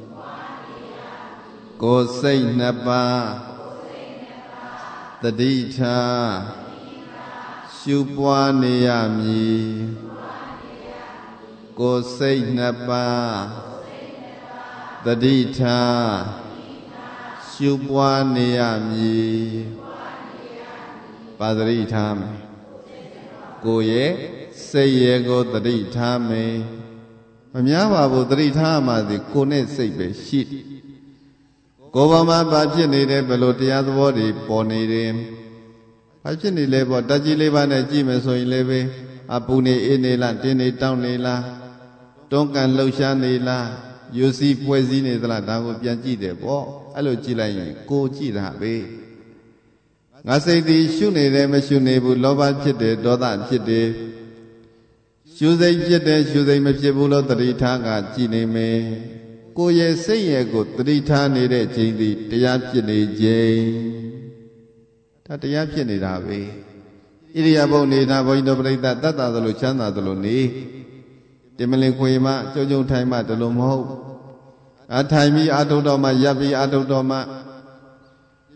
ကိုယ်စိတ်နှစ်ပါးတတိထားရှုပွားနေရမည်ကိုယ်စိတ်နှစ်ပါးတတိထားရှုပွားနေရမည်ပါတတိထားမယ်ကိုယ်ရဲ့စိတ်ရဲ့ကိုတတိထားမယ်မများပါဘူးတတိထားမှသည်ကိုယ်နဲ့စိတ်ပဲရှိတယ်ကိုယ်ပေါ်မှာဘာဖြစ်နေတယ်ဘယ်လိုတရားသဘောတွေပေါ်နေတယ်ဘာဖြစ်နေလဲပေါ့တက်ကြီးလေးပါးနဲ့ကြည့်မယ်ဆိုရင်လည်းပဲအပူနေအေးနေလားတင်းနေတောင်းနေလားတွန်းကန်လှုပ်ရှားနေလားယူစီပွဲစည်းနေသလားဒါကိုပြန်ကြည့်တယ်ပေါ့အဲ့လိုကြည့်လိုက်ရင်ကိုယ်ကြည့်တာပဲငါစိတ်သည်ရှုနေတယ်မရှုနေဘူးလောဘဖြစ်တယ်ဒေါသဖြစ်တယ်ရှုစိတ်ဖြစ်တယ်ရှုစိတ်မဖြစ်ဘူးလို့တတိထားကကြည့်နေမယ်ကိုယ်ရဲ့စိတ်ရဲ့ကိုတတိထားနေတဲ့ခြင်းသည်တရားဖြစ်နေခြင်းဒါတရားဖြစ်နေတာပဲဣရိယာပုနေတာဘုန်းကြီးတို့ပြိဿတတ်တာသလိုချမ်းသာသလိုနေတင်မလင်ခွေမှကြုံကြုံထိုင်မှတလို့မဟုတ်အထိုင်ပြီးအာထုတော်မှရပ်ပြီးအာထုတော်မှ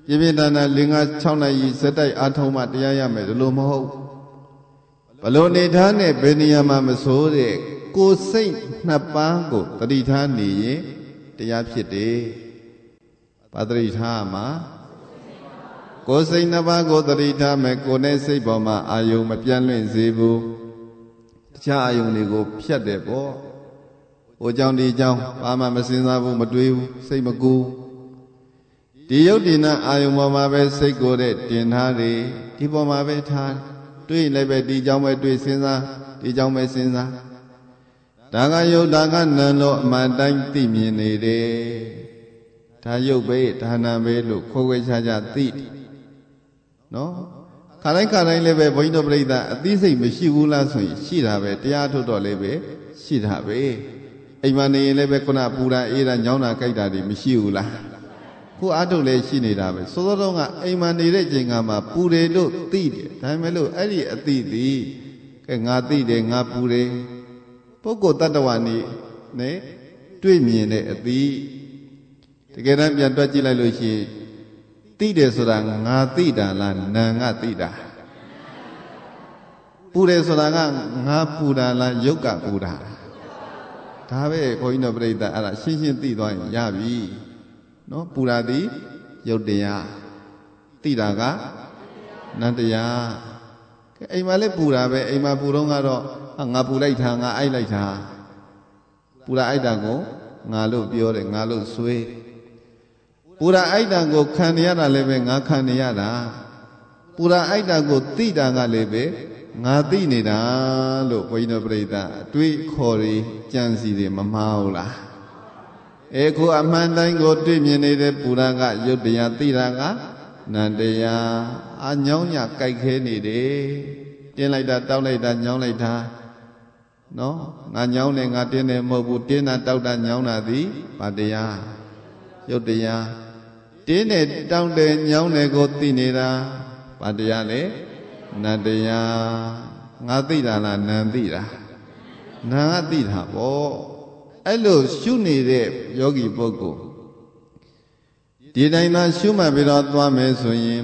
ပြပြတနာလင်္ကာ၆နိုင်ရီစက်တိုက်အားထုံးမှတရားရမယ်လို့မဟုတ်ဘလို့နေထားနဲ့ဘယ်နေရာမှာမဆိုးတဲ့ကိုယ်စိတ်နှစ်ပါးကိုတတိထားနေရင်တရားဖြစ်တယ်ဘာတတိထားမှာကိုယ်စိတ်နှစ်ပါးကိုတတိထားမယ်ကိုယ်နဲ့စိတ်ပေါ်မှာအာယုံမပြန့်လွင့်စေဘူးတခြားအာယုံတွေကိုဖြတ်တယ်ပေါ့ဟိုကြောင့်ဒီကြောင့်ဘာမှမစင်စားဘူးမတွေးဘူးစိတ်မကူဒီယုတ်ဒီနာအာယုံပေါ်မှာပဲစိတ်ကိုတဲ့တင်ထားတယ်ဒီပေါ်မှာပဲထားတွေးလည်းပဲဒီကြောင့်ပဲတွေးစဉ်းစားဒီကြောင့်ပဲစဉ်းစားဒါကယုတ်ဒါကနံလို့အမှန်တိုင်းသိမြင်နေတယ်ဒါယုတ်ပဲဒါနံပဲလို့ခွဲခွဲခြားခြားသိနော်ခါတိုင်းခါတိုင်းလည်းပဲဘုန်းကြီးတို့ပြိဿအသိစိတ်မရှိဘူးလားဆိုရင်ရှိတာပဲတရားထုတ်တော့လည်းပဲရှိတာပဲအိမ်မှာနေရင်လည်းပဲခုနပူတာအေးတာညောင်းတာကြိုက်တာတွေမရှိဘူးလားခုအားထုတ်လည်းရှိနေတာပဲစောစောတုန်းကအိမ်မှာနေတဲ့ချိန်ကမှပူတယ်လို့သိတယ်ဒါပေမဲ့လို့အဲ့ဒီအသိသည်ကဲငါသိတယ်ငါပူတယ်ပုဂ္ဂိုလ်တ attva နေနဲ့တွေ့မြင်တဲ့အသိတကယ်တမ်းပြန်တွက်ကြည့်လိုက်လို့ရှိရင်သိတယ်ဆိုတာငါသိတာလားနာငါသိတာပူတယ်ဆိုတာကငါပူတာလားယုတ်ကပူတာဒါပဲဘုန်းကြီးတို့ပြိဿအဲ့ဒါရှင်းရှင်းသိသွားရင်ရပြီနော်ပူတာသည်ယုတ်တရားသိတာကနန္တရားကဲအိမ်မှာလည်းပူတာပဲအိမ်မှာပူတော့ကတော့ငါပူလိုက်တာငါအိုက်လိုက်တာပူတာအိုက်တာကိုငါလို့ပြောတယ်ငါလို့ဆွေးပူရာအိုက်တံကိုခံရတာလည်းပဲငါခံရတာပူရာအိုက်တံကိုသိတာကလည်းပဲငါသိနေတာလို့ဘုန်းကြီးတို့ပြိဿအတွေးခေါ်တွေကြံစီတွေမမှားဘူးလားအဲခုအမှန်တိုင်းကိုတွေ့မြင်နေတဲ့ပူရာကယုတ်တရားသိတာကနန္တရားအညောင်းညကြိုက်ခဲနေတယ်တင်းလိုက်တာတောက်လိုက်တာညောင်းလိုက်တာနော်ငါညောင်းတယ်ငါတင်းတယ်မဟုတ်ဘူးတင်းတာတောက်တာညောင်းတာသည်ဗာတရားယုတ်တရားတင်းနဲ့တောင်းတယ်ညောင်းတယ်ကိုသိနေတာဘာတရားလဲနန္တရားငါသိတာလားနံသိတာနံကသိတာပေါ့အဲ့လိုရှုနေတဲ့ယောဂီပုဂ္ဂိုလ်ဒီတိုင်းသာရှုမှတ်ပြီးတော့သွားမယ်ဆိုရင်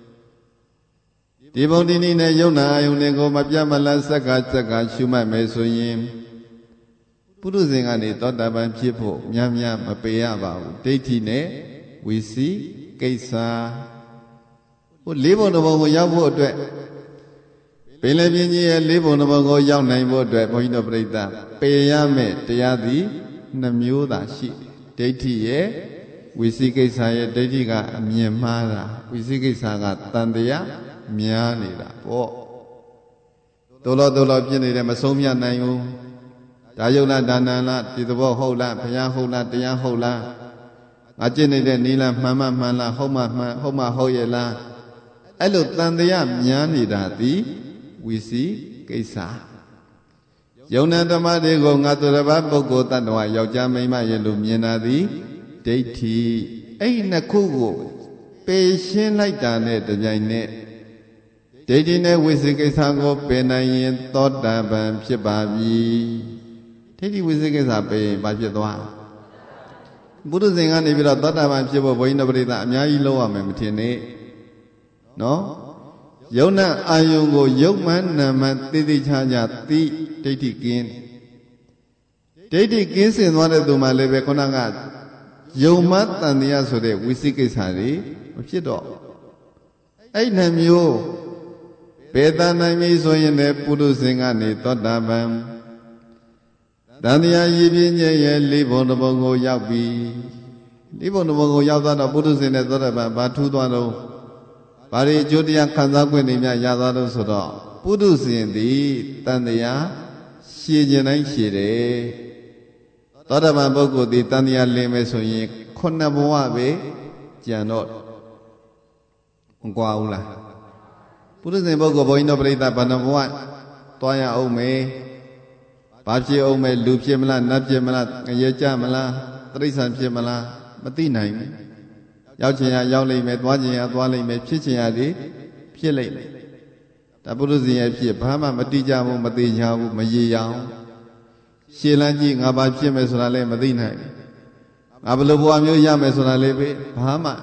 ဒီဘုံဒီနည်းနဲ့ယုံနာအယုန်တွေကိုမပြတ်မလတ်စက္ကစက္ကရှုမှတ်မယ်ဆိုရင်ပုရုဇဉ်ကနေသောတာပန်ဖြစ်ဖို့များများမပေရပါဘူးဒိဋ္ဌိနဲ့ဝီစီကိစ္စဟိုလေးဘုံတစ်ဘုံကိုရောက်ဖို့အတွက်ပင်လယ်ပြင်ကြီးရဲ့လေးဘုံတစ်ဘုံကိုရောက်နိုင်ဖို့အတွက်ဘုန်းကြီးတို့ပြိဿပေရမယ်တရားသည်နှမျိုးသာရှိဒိဋ္ဌိရဲ့ဝီစီကိစ္စရဲ့ဒိဋ္ဌိကအမြင်မှားတာဝီစီကိစ္စကတန်တရားများနေတာပေါ့တိုးလို့တိုးလို့ပြည့်နေတယ်မဆုံးမြတ်နိုင်ဘူးဒါယုတ်လားဒါနံလားဒီသဘောဟုတ်လားဘုရားဟုတ်လားတရားဟုတ်လားငါကျင့်နေတဲ့နီးလားမှန်မှမှန်လားဟုတ်မှမှန်ဟုတ်မှဟုတ်ရဲ့လားအဲ့လိုတန်တရားများနေတာသည်ဝီစီကိစ္စယုံနာဓမ္မတွေကိုငါသူတစ်ပါးပုဂ္ဂိုလ်တ attva ယောက်ျားမိန်းမရဲ့လို့မြင်တာသည်ဒိဋ္ဌိအဲ့ဒီနှစ်ခုကိုပေရှင်းလိုက်တာနဲ့တပြိုင်နက်ဒိဋ္ဌိနဲ့ဝီစီကိစ္စကိုပယ်နိုင်ရင်သောတာပန်ဖြစ်ပါပြီဒိဋ္ဌိဝိသေကိစ္စပဲဘာဖြစ်သွားဘုရုဇင်ကနေပြီးတော့သောတာပန်ဖြစ်ဖို့ဘုန်းကြီးတို့ပြိဿအများကြီးလောက်ရမယ်မထင်နဲ့နော်ယုံနာအာယုံကိုယုတ်မှန်နာမှန်သိသိချာချာသိဒိဋ္ဌိကင်းဒိဋ္ဌိကင်းစင်သွားတဲ့သူမှလည်းပဲခုနကယုံမှတန်တရားဆိုတဲ့ဝိသေကိစ္စတွေမဖြစ်တော့အဲ့နှမျိုးပေတနိုင်ပြီဆိုရင်လည်းပုရုဇင်ကနေသောတာပန်တန်တရားရည်ပြင်းခြင်းရဲ့လေးဘုံတစ်ဘုံကိုရောက်ပြီလေးဘုံတစ်ဘုံကိုရောက်သွားတော့ပုထုဇဉ်နဲ့သောတာပန်ဘာထူးသွားတော့ဘာတွေအကျိုးတရားခံစား권နေမြရသွားလို့ဆိုတော့ပုထုဇဉ်သည်တန်တရားရှည်ခြင်းတိုင်းရှည်တယ်သောတာပန်ပုဂ္ဂိုလ်သည်တန်တရားလင်းမယ်ဆိုရင်ခုနှစ်ဘဝပဲကြံတော့မကွာဘူးလားပုထုဇဉ်ပုဂ္ဂိုလ်ဘုန်းကြီးတို့ပြိဿဘဏ္ဍဘဝသွားရအောင်မယ်ဘာဖြစ်အောင်မဲ့လူဖြစ်မလားနတ်ဖြစ်မလားငရဲကြမလားတိရစ္ဆာန်ဖြစ်မလားမသိနိုင်ဘူးရောက်ချင်ရရောက်လိမ့်မယ်သွားချင်ရသွားလိမ့်မယ်ဖြစ်ချင်ရဒီဖြစ်လိမ့်မယ်ဒါပုရုဇဉ်ရဲ့ဖြစ်ဘာမှမတိကြဘူးမသိကြဘူးမရေရအောင်ရှည်လန်းကြီးငါဘာဖြစ်မယ်ဆိုတာလည်းမသိနိုင်ငါဘယ်လိုဘဝမျိုးရမယ်ဆိုတာလည်းပဲဘာမှမ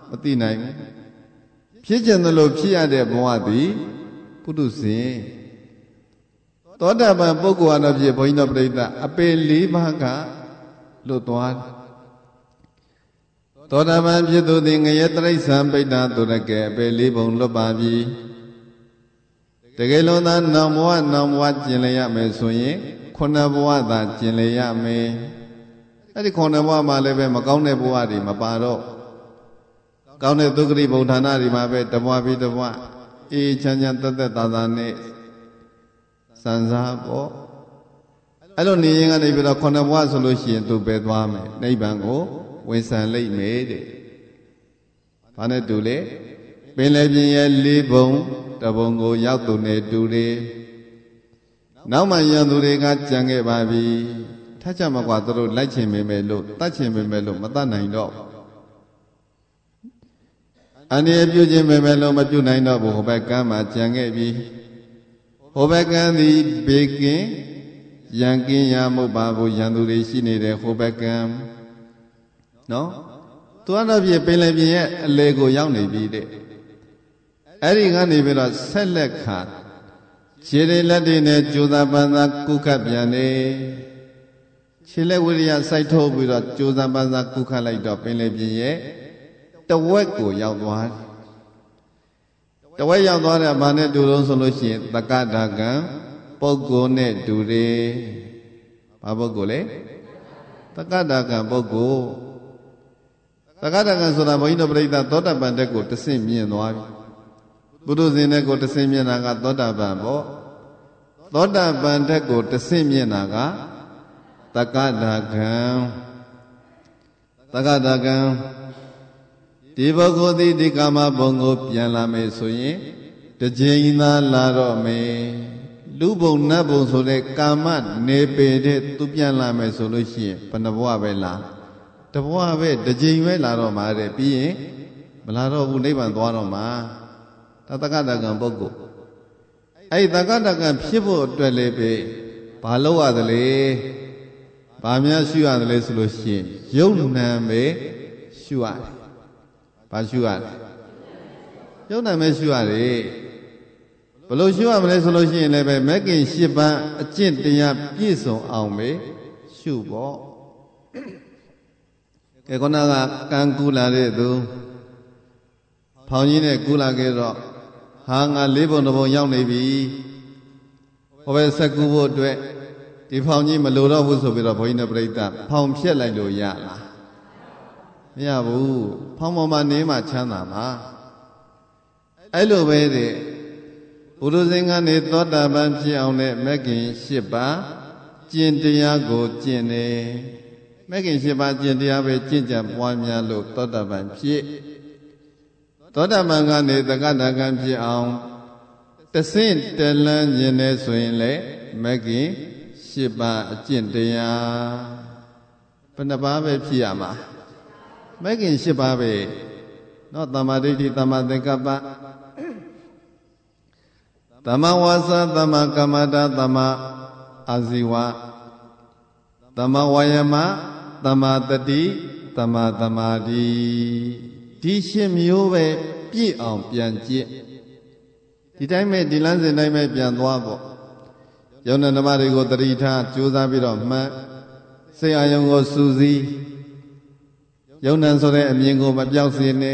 မသိနိုင်ဘူးဖြစ်ကျင်တယ်လို့ဖြစ်ရတဲ့ဘဝသည်ပုထုဇဉ်သောတာပန်ပုဂ္ဂိုလ်အနာဖြစ်ဘုန်းကြီးတို့ပြိဿအပေလေးပါးကလွတ်သွားသောတာပန်ဖြစ်သူသည်ငရဲတိရစ္ဆာန်ပိဋ္ဌာသူရကဲအပေလေးပုံလွတ်ပါပြီတကယ်လို့သာနောင်ဘဝနောင်ဘဝကျင်လည်ရမယ်ဆိုရင်ခုနဘဝသာကျင်လည်ရမယ်အဲ့ဒီခုနဘဝမှာလည်းပဲမကောင်းတဲ့ဘဝတွေမပါတော့ကောင်းတဲ့သုခတိဗုဒ္ဓနာတွေမှာပဲတဘဝပြီးတဘဝအေးချမ်းချမ်းသက်သက်သာသာနဲ့စံစားပေါ့အဲ့လိုနေရင်ကနေပြီးတော့ခုနဘဝဆိုလို့ရှိရင်သူပဲသွားမယ်နိဗ္ဗာန်ကိုဝင်ဆံလိမ့်မယ်တဲ့ဘာနဲ့တူလဲပင်လေပြင်းရဲ့လေးဘုံတဘုံကိုရောက်သူနဲ့တူတယ်နောက်မှရန်သူတွေကကြံခဲ့ပါပြီထပ်ကြမကွာသူတို့လိုက်ချင်ပေမဲ့လို့တတ်ချင်ပေမဲ့လို့မတတ်နိုင်တော့အန္တရာယ်ပြုခြင်းပေမဲ့လို့မပြုနိုင်တော့ဘူးဟိုဘက်ကမ်းမှာကြံခဲ့ပြီဟိုဘက်ကမ်းသည်ဘေကင်းရန်ကင်းရမဟုတ်ပါဘူးရန်သူတွေရှိနေတဲ့ဟိုဘက်ကမ်းနော်သူကတော့ပြပင်လေပြင်းရဲ့အလေကိုရောက်နေပြီတဲ့အဲ့ဒီကနေပြီးတော့ဆက်လက်ခါခြေရလက်တွေနဲ့ကြိုးစားပန်းစားကုခတ်ပြန်နေခြေလက်ဝိရိယစိုက်ထုတ်ပြီးတော့ကြိုးစားပန်းစားကုခတ်လိုက်တော့ပင်လေပြင်းရဲ့တဝက်ကိုရောက်သွားတဝက်ရောက်သွားတဲ့ဘာနဲ့တူလို့ဆိုလို့ရှိရင်တက္ကတာကံပုဂ္ဂိုလ်နဲ့တူတယ်ဘာပုဂ္ဂိုလ်လဲတက္ကတာကံပုဂ္ဂိုလ်တက္ကတာကံဆိုတာဘုန်းကြီးတို့ပြိဿသောတာပန်တက်ကိုတဆင့်မြင်သွားပြီပုထုဇဉ်တက်ကိုတဆင့်မြင်တာကသောတာပန်ပေါ့သောတာပန်တက်ကိုတဆင့်မြင်တာကတက္ကတာကံတက္ကတာကံဒီပုဂ္ဂိုလ်သည်ဒီကာမဘုံကိုပြန်လာမယ်ဆိုရင်တစ်ချိန်သာလာတော့မယ်လူဘုံနတ်ဘုံဆိုတဲ့ကာမနေပေတဲ့သူပြန်လာမယ်ဆိုလို့ရှိရင်ဘယ်နှဘဝပဲလာတဘဝပဲတစ်ချိန်ပဲလာတော့မှာတဲ့ပြီးရင်မလာတော့ဘူးနိဗ္ဗာန်သွားတော့မှာတက္ကတာကံပုဂ္ဂိုလ်အဲ့တက္ကတာကံဖြစ်ဖို့အတွက်လည်းပဲဘာလို့ရသလဲဘာများရှုရတယ်လဲဆိုလို့ရှိရင်ယုံနံပဲရှုရတယ်ဘာရှုရတယ်ယုံနံပဲရှုရတယ်ဘလို့ရှုရမလဲဆိုလို့ရှိရင်လည်းပဲမဂ်ကင်၈ပါးအကျင့်တရားပြည့်စုံအောင်ပဲရှုပေါ့ကဲခုနကကံကူလာတဲ့သူဖောင်ကြီးနဲ့ကူလာခဲ့တော့ဟာငါလေးဘုံတစ်ဘုံရောက်နေပြီဟိုပဲဆက်ကူဖို့အတွက်ဒီဖောင်ကြီးမလိုတော့ဘူးဆိုပြီးတော့ဘုန်းကြီးနဲ့ပြိဿဖောင်ဖြက်လိုက်လို့ရလားမရဘူးဖောင်ပေါ်မှာနေမှချမ်းသာမှာအဲ့လိုပဲတဲ့ဘုရုဇင်ကနေသောတာပန်ဖြစ်အောင်နဲ့မဂ်ကင်၈ပါးကျင့်တရားကိုကျင့်တယ်မဂ်ကင်၈ပါးကျင့်တရားပဲကျင့်ကြံပွားများလို့သောတာပန်ဖြစ်သောတာပန်ကနေတက္ကတာကံဖြစ်အောင်တဆင့်တလန်းခြင်းနဲ့ဆိုရင်လေမဂ်ကင်၈ပါးအကျင့်တရားဘယ်နှပါးပဲဖြစ်ရမှာမဂ်ကင်၈ပါးပဲနော်သမ္မာဒိဋ္ဌိသမ္မာသင်္ကပ္ပသမ္မာဝါစာသမ္မာကမ္မတာသမ္မာအာဇီဝသမ္မာဝါယမသမ္မာတတိသမ္မာသမာဓိဒီရှင်းမျိုးပဲပြည့်အောင်ပြန်ကျင့်ဒီတိုင်းပဲဒီလမ်းစဉ်တိုင်းပဲပြန်သွားပေါ့ယုံနာဓမ္မတွေကိုတတိထားကြိုးစားပြီးတော့မှတ်စိတ်အာယုံကိုစူးစီးယုံနာဆိုတဲ့အမြင်ကိုမပြောက်စေနဲ့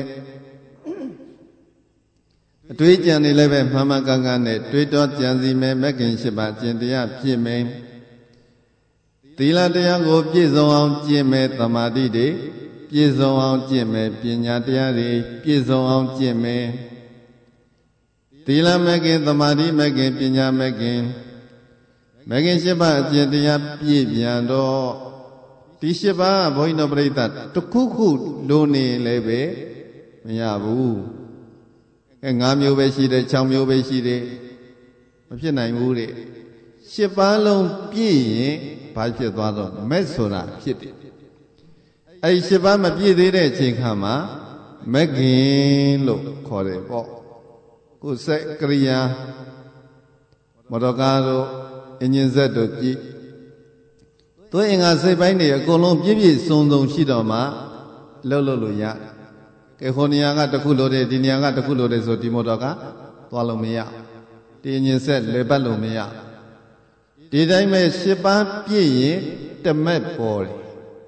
အတွေးကြံနေလည်းပဲမှန်မှန်ကန်ကန်နဲ့တွေးတောကြံစီမယ်မဂ်ကင်၈ပါးကျင့်တရားပြည့်မယ်သီလတရားကိုပြည့်စုံအောင်ကျင့်မယ်သမာဓိတွေပြည့်စုံအောင်ကျင့်မယ်ပညာတရားတွေပြည့်စုံအောင်ကျင့်မယ်သီလမဂ်ကင်သမာဓိမဂ်ကင်ပညာမဂ်ကင်မဂ်ကင်၈ပါးအကျင့်တရားပြည့်ပြန်တော့ဒီ၈ပါးဘုန်းကြီးတို့ပြိဿတစ်ခုခုလိုနေလည်းပဲမရဘူးအဲ၅မျိုးပဲရှိတယ်၆မျိုးပဲရှိတယ်မဖြစ်နိုင်ဘူးတဲ့၈ပါးလုံးပြည့်ရင်ဘာဖြစ်သွားတော့မက်ဆိုတာဖြစ်တယ်အဲဒီ၈ပါးမပြည့်သေးတဲ့အချိန်ခါမှာမဂ်ကင်လို့ခေါ်တယ်ပေါ့ကိုယ်စက်ကရိယာမော်တော်ကားတို့အင်ဂျင်ဆက်တို့ကြည့်သူအင်္ဂါစိတ်ပိုင်းတွေအကုန်လုံးပြည့်ပြည့်စုံစုံရှိတော့မှလှုပ်လှုပ်လို့ရ ke honia ga taku lode di nia ga taku lode so di motor ka tua lo me ya di nyin set lebat lo me ya di dai me sipa piye yin temet po le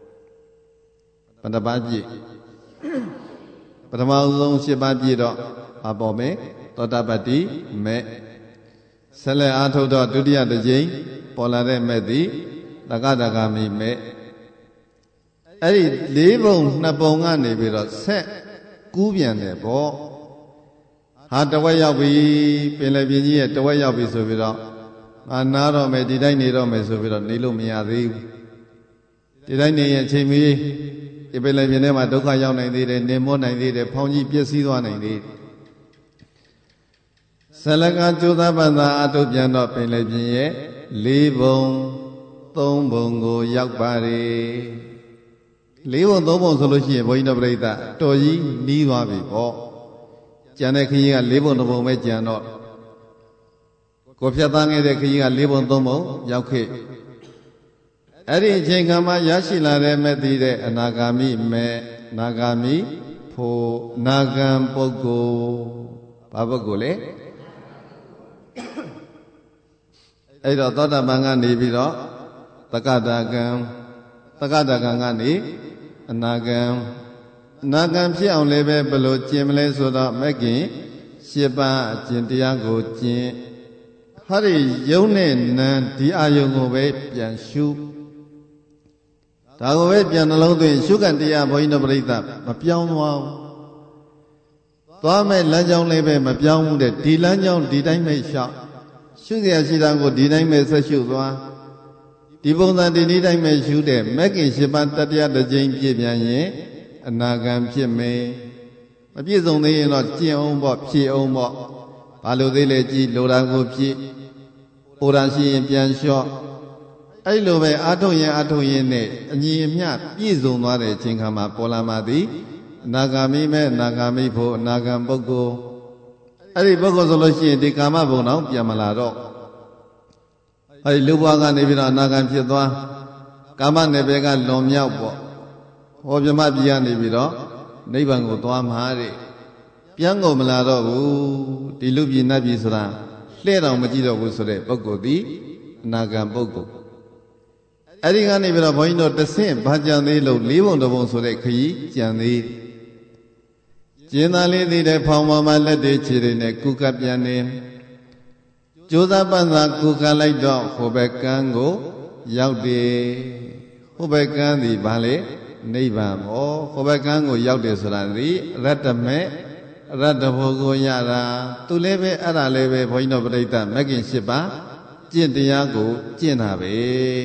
pada ba piye Pertama ulung siapa piye do apa me toda pati me sele atho do dutiya tjing paw la de me ti takadagami meအဲ့ဒီလေးပုံနှစ်ပုံကနေပြီးတော့ဆက်ကူးပြန်တယ်ပေါ့ဟာတဝက်ရောက်ပြီပင်လယ်ပြင်ကြီးရဲ့တဝက်ရောက်ပြီဆိုပြီးတော့ငါနားတော့မယ်ဒီတိုင်းနေတော့မယ်ဆိုပြီးတော့နေလို့မရသေးဘူးဒီတိုင်းနေရင်အချိန်မီဒီပင်လယ်ပြင်ထဲမှာဒုက္ခရောက်နိုင်သေးတယ်နေမောနိုင်သေးတယ်ဖောင်းကြီးပျက်စီးသွားနိုင်သေးတယ်ဆလကကျိုးသားပန်သာအထုပ်ပြန်တော့ပင်လယ်ပြင်ရဲ့လေးပုံသုံးပုံကိုရောက်ပါတယ်လေးပုံသုံးပုံဆိုလို့ရှိရင်ဘုန်းကြီးတို့ပြိဿတော်ကြီးနီးသွားပြီပေါ့ကျန်တဲ့ခကြီးကလေးပုံတစ်ပုံပဲကျန်တော့ကိုဖြတ်သားခဲ့တဲ့ခကြီးကလေးပုံသုံးပုံရောက်ခဲ့အဲ့ဒီအချိန်ကမှရရှိလာတဲ့မဲ့တည်တဲ့အနာဂါမိမဲ့နာဂါမိဖို့နာဂံပုဂ္ဂိုလ်ဘာပုဂ္ဂိုလ်လဲအဲ့တော့သောတာပန်ကနေပြီးတော့တက္ကတာကံတက္ကတာကံကနေအနာဂံအနာဂံဖြစ်အောင်လည်းပဲဘယ်လိုကျင့်မလဲဆိုတော့မကင်ရှစ်ပါးအကျင့်တရားကိုကျင့်ဟာဒီယုံနဲ့နံဒီအာယုံကိုပဲပြန်ရှုဒါကိုပဲပြန်နှလုံးသွင်းရှုခံတရားဘုန်းကြီးတို့ပြိဿမပြောင်းသွားဘူးသွားမဲ့လမ်းကြောင်းလေးပဲမပြောင်းဘူးတဲ့ဒီလမ်းကြောင်းဒီတိုင်းပဲရှောက်ရှုเสียရှိတာကိုဒီတိုင်းပဲဆက်ရှုသွားဒီပုံစံဒီနည်းတိုင်းပဲရှုတဲ့မက်ကင်ရှင်ပါတတရားတစ်ကြိမ်ပြည့်ပြန်ရင်အနာဂံဖြစ်မယ်မပြည့်စုံသေးရင်တော့ကျင့်အောင်ပေါ့ဖြည့်အောင်ပေါ့ဘာလို့သေးလဲကြည်လိုတာကိုဖြည့်ဟိုတာရှိရင်ပြန်လျှော့အဲ့လိုပဲအာထုံရင်အာထုံရင်နဲ့အညီအမျှပြည့်စုံသွားတဲ့အချိန်ခါမှာပေါ်လာမှသည်အနာဂါမိမဲ့အနာဂါမိဖို့အနာဂံပုဂ္ဂိုလ်အဲ့ဒီပုဂ္ဂိုလ်ဆိုလို့ရှိရင်ဒီကာမဘုံတော့ပြန်မလာတော့အဲ့ဒီလူဘဝကနေပြီးတော့အနာဂံဖြစ်သွားကာမနယ်ပယ်ကလွန်မြောက်ပေါ့ဟောပြမပြည်ကနေပြီးတော့နိဗ္ဗာန်ကိုသွားမှာတဲ့ပြန်ကုန်မလာတော့ဘူးဒီလူပြည်နတ်ပြည်ဆိုတာလှဲ့တော်မကြည့်တော့ဘူးဆိုတဲ့ပုဂ္ဂိုလ်သည်အနာဂံပုဂ္ဂိုလ်အဲ့ဒီကနေပြီးတော့ဘုန်းကြီးတို့တဆင့်ဘာကြံသေးလို့လေးပုံတစ်ပုံဆိုတဲ့ခရီးကြံသေးကျင်းသားလေးသေးတဲ့ဖောင်ပေါ်မှာလက်တွေခြေတွေနဲ့ကုကပ်ပြန်နေကြိုးစားပန်းသာကုကပ်လိုက်တော့ဟိုဘက်ကန်းကိုရောက်တယ်ဟိုဘက်ကန်းသည်ဘာလဲနိဗ္ဗာန်ပေါ့ဟိုဘက်ကန်းကိုရောက်တယ်ဆိုတာဒီရတ္တမေရတ္တဘောကိုရတာသူလည်းပဲအဲ့ဒါလည်းပဲဘုန်းကြီးတို့ပြိဿမဂ္ဂင်၈ပါးကျင့်တရားကိုကျင့်တာပဲ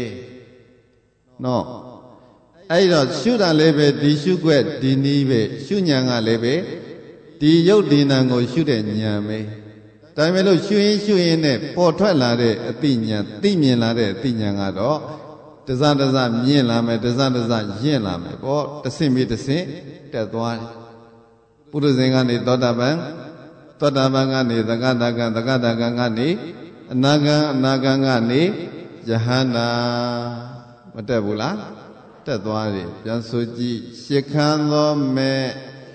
နော်အဲ့တော့ရှုတာလည်းပဲဒီရှုွက်ဒီနည်းပဲရှုဉဏ်ကလည်းပဲဒီရုပ်ဒီနာကိုရှုတဲ့ဉာဏ်ပဲဒါပေမဲ့လို့ရှုရင်ရှုရင်နဲ့ပေါ်ထွက်လာတဲ့အသိဉာဏ်သိမြင်လာတဲ့အသိဉာဏ်ကတော့တစတစမြင်လာမယ်တစတစရင့်လာမယ်ပေါ့တဆင့်ပြီးတဆင့်တက်သွားတယ်ပုရိသင်ကနေသောတာပန်သောတာပန်ကနေသဂတကံသဂတကံကနေအနာဂံအနာဂံကနေယဟန္တာမတက်ဘူးလားတက်သွားတယ်ပြန်ဆိုကြည့်ရှ िख မ်းသောမဲ့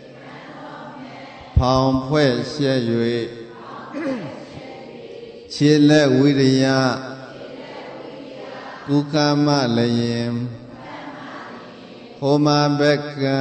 ဖောင်ဖွဲ့ရှဲ၍ခြေလက်ဝိရိယကုကမလယင်ဟောမဘက်ကံ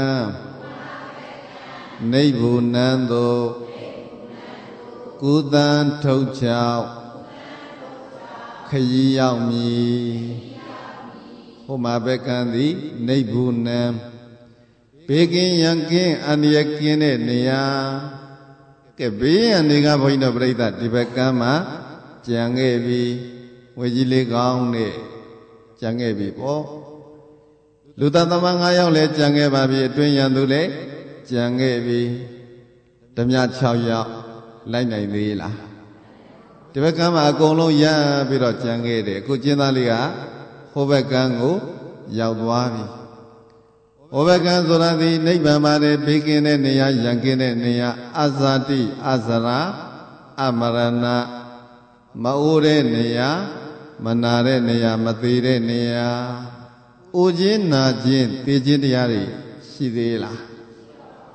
နိဗ္ဗုနံသို့ကုသံထုတ်ချောက်ခရီးရောက်မည်ဟောမဘက်ကံသည်နိဗ္ဗုနံဘေကင်းရန်ကင်းအန္တရာယ်ကင်းတဲ့နေရာကဲဘေးရန်တွေကဘုန်းကြီးတို့ပြိဿဒီဘက်ကံမှာကြံခဲ့ပြီဝေကြီးလေးကောင်းနဲ့ကြံခဲ့ပြီပေါ့လူသားသမ၅ယောက်လည်းကြံခဲ့ပါပြီအတွင်းရန်သူလည်းကြံခဲ့ပြီဓမြ၆ယောက်လိုက်နိုင်သေးလားဒီဘက်ကံမှာအကုန်လုံးရပြီးတော့ကြံခဲ့တယ်အခုကျင်းသားလေးကဟိုဘက်ကံကိုရောက်သွားပြီဟိုဘက်ကံဆိုတာဒီနိဗ္ဗာန်ပါတယ်ဘေးကင်းတဲ့နေရာရန်ကင်းတဲ့နေရာအဇာတိအဇရာအမရဏမအိုးတဲ့နေရာမနာတဲ့နေရာမသေးတဲ့နေရာအိုခြင်းနာခြင်းသိခြင်းတရားတွေရှိသေးလားဘ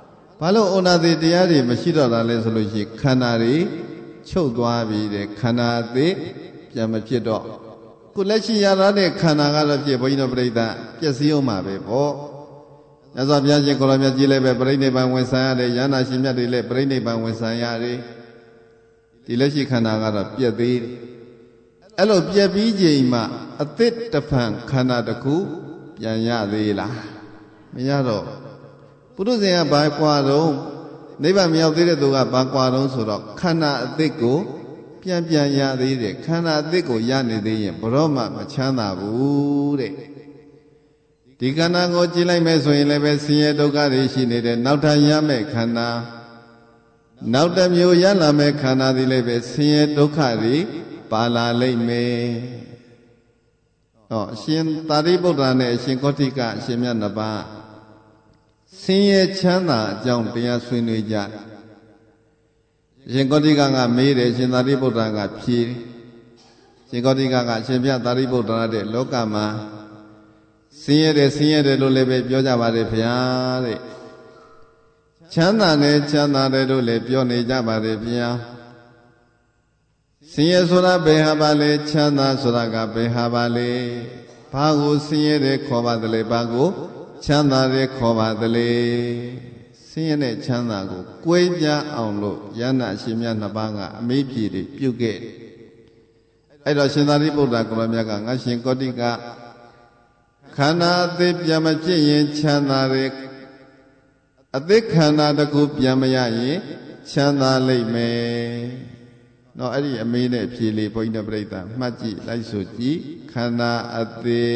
ဘာလို့ဩနာတိတရားတွေမရှိတော့တာလဲဆိုလို့ရှိရင်ခန္ဓာတွေချုပ်သွားပြီတဲ့ခန္ဓာအသေးပြန်မဖြစ်တော့ခုလက်ရှိရတဲ့ခန္ဓာကတော့ဖြစ်ဘုန်းကြီးတို့ပြိဿပျက်စီးအောင်မှာပဲပေါ့မြတ်စွာဘုရားရှင်ကိုရောမြတ်ကြီးလည်းပဲပြိဋိဘံဝင်ဆိုင်ရတယ်ယန္နာရှင်မြတ်တွေလည်းပြိဋိဘံဝင်ဆိုင်ရတယ်ဒီလက်ရှိခန္ဓာကတော့ပြက်သေးတယ်အဲ့လိုပြက်ပြီးချိန်မှအသစ်တဖန်ခန္ဓာတစ်ခုပြန်ရသေးလားမရတော့ပုရုဇဉ်ကဘာကွာတော့နိဗ္ဗာန်မရောက်သေးတဲ့သူကဘာကွာတော့ဆိုတော့ခန္ဓာအသစ်ကိုပြန်ပြန်ရသေးတယ်ခန္ဓာအသစ်ကိုရနေသေးရင်ဘရောမှမချမ်းသာဘူးတဲ့ဒီခန္ဓာကိုကြည့်လိုက်မယ်ဆိုရင်လည်းပဲဆင်းရဲဒုက္ခတွေရှိနေတဲ့နောက်ထပ်ရမယ့်ခန္ဓာနောက်တစ်မျိုးရလာမယ့်ခန္ဓာတွေလည်းပဲဆင်းရဲဒုက္ခတွေပါလာလိမ့်မယ်ဟောအရှင်သာရိပုတ္တရာနဲ့အရှင်ကောဋ္ဌိကအရှင်မြတ်နှစ်ပါးဆင်းရဲချမ်းသာအကြောင်းတရားဆွေးနွေးကြအရှင်ကောဋ္ဌိကကမေးတယ်အရှင်သာရိပုတ္တရာကဖြေတယ်အရှင်ကောဋ္ဌိကကအရှင်မြတ်သာရိပုတ္တရာတဲ့လောကမှာဆင်းရဲတယ်ဆင်းရဲတယ်လို့လည်းပဲပြောကြပါတယ်ဗျာတဲ့ချမ်းသာတယ်ချမ်းသာတယ်လို့လည်းပြောနေကြပါတယ်ဗျာဆင်းရဲဆိုတာဘယ်ဟာပါလဲချမ်းသာဆိုတာကဘယ်ဟာပါလဲဘာကိုဆင်းရဲတယ်ခေါ်ပါသလဲဘာကိုချမ်းသာတယ်ခေါ်ပါသလဲဆင်းရဲတဲ့ချမ်းသာကိုကွဲပြားအောင်လို့ယန္နာရှင်မြတ်နှစ်ပါးကအမေးဖြေတွေပြုခဲ့အဲ့တော့ရှင်သာရိပုတ္တရာကိုရောမြတ်ကငါရှင်ကောဋ္ဌိကခန္ဓာအသေးပြန်မဖြစ်ရင်ချမ်းသာတယ်အသေးခန္ဓာတစ်ခုပြန်မရရင်ချမ်းသာလိမ့်မယ်နော်အဲ့ဒီအမေးနဲ့ဖြေလေဘုန်းကြီးတို့ပြိဿမှတ်ကြည့်လိုက်ဆိုကြည့်ခန္ဓာအသေး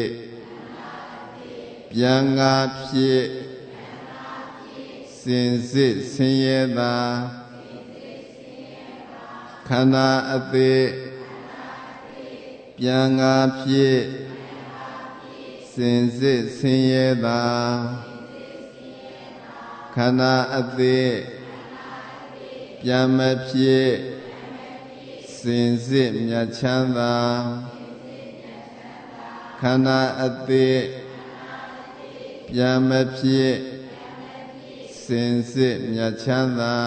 ပြန်ငါဖြစ်စင်စစ်ဆင်းရဲသာခန္ဓာအသေးပြန်ငါဖြစ်စင်စစ်ဆင်းရဲသာခန္ဓာအသေးပြန်မဖြစ်စင်စစ်မြတ်ချမ်းသာခန္ဓာအသေးပြန်မဖြစ်စင်စစ်မြတ်ချမ်းသာ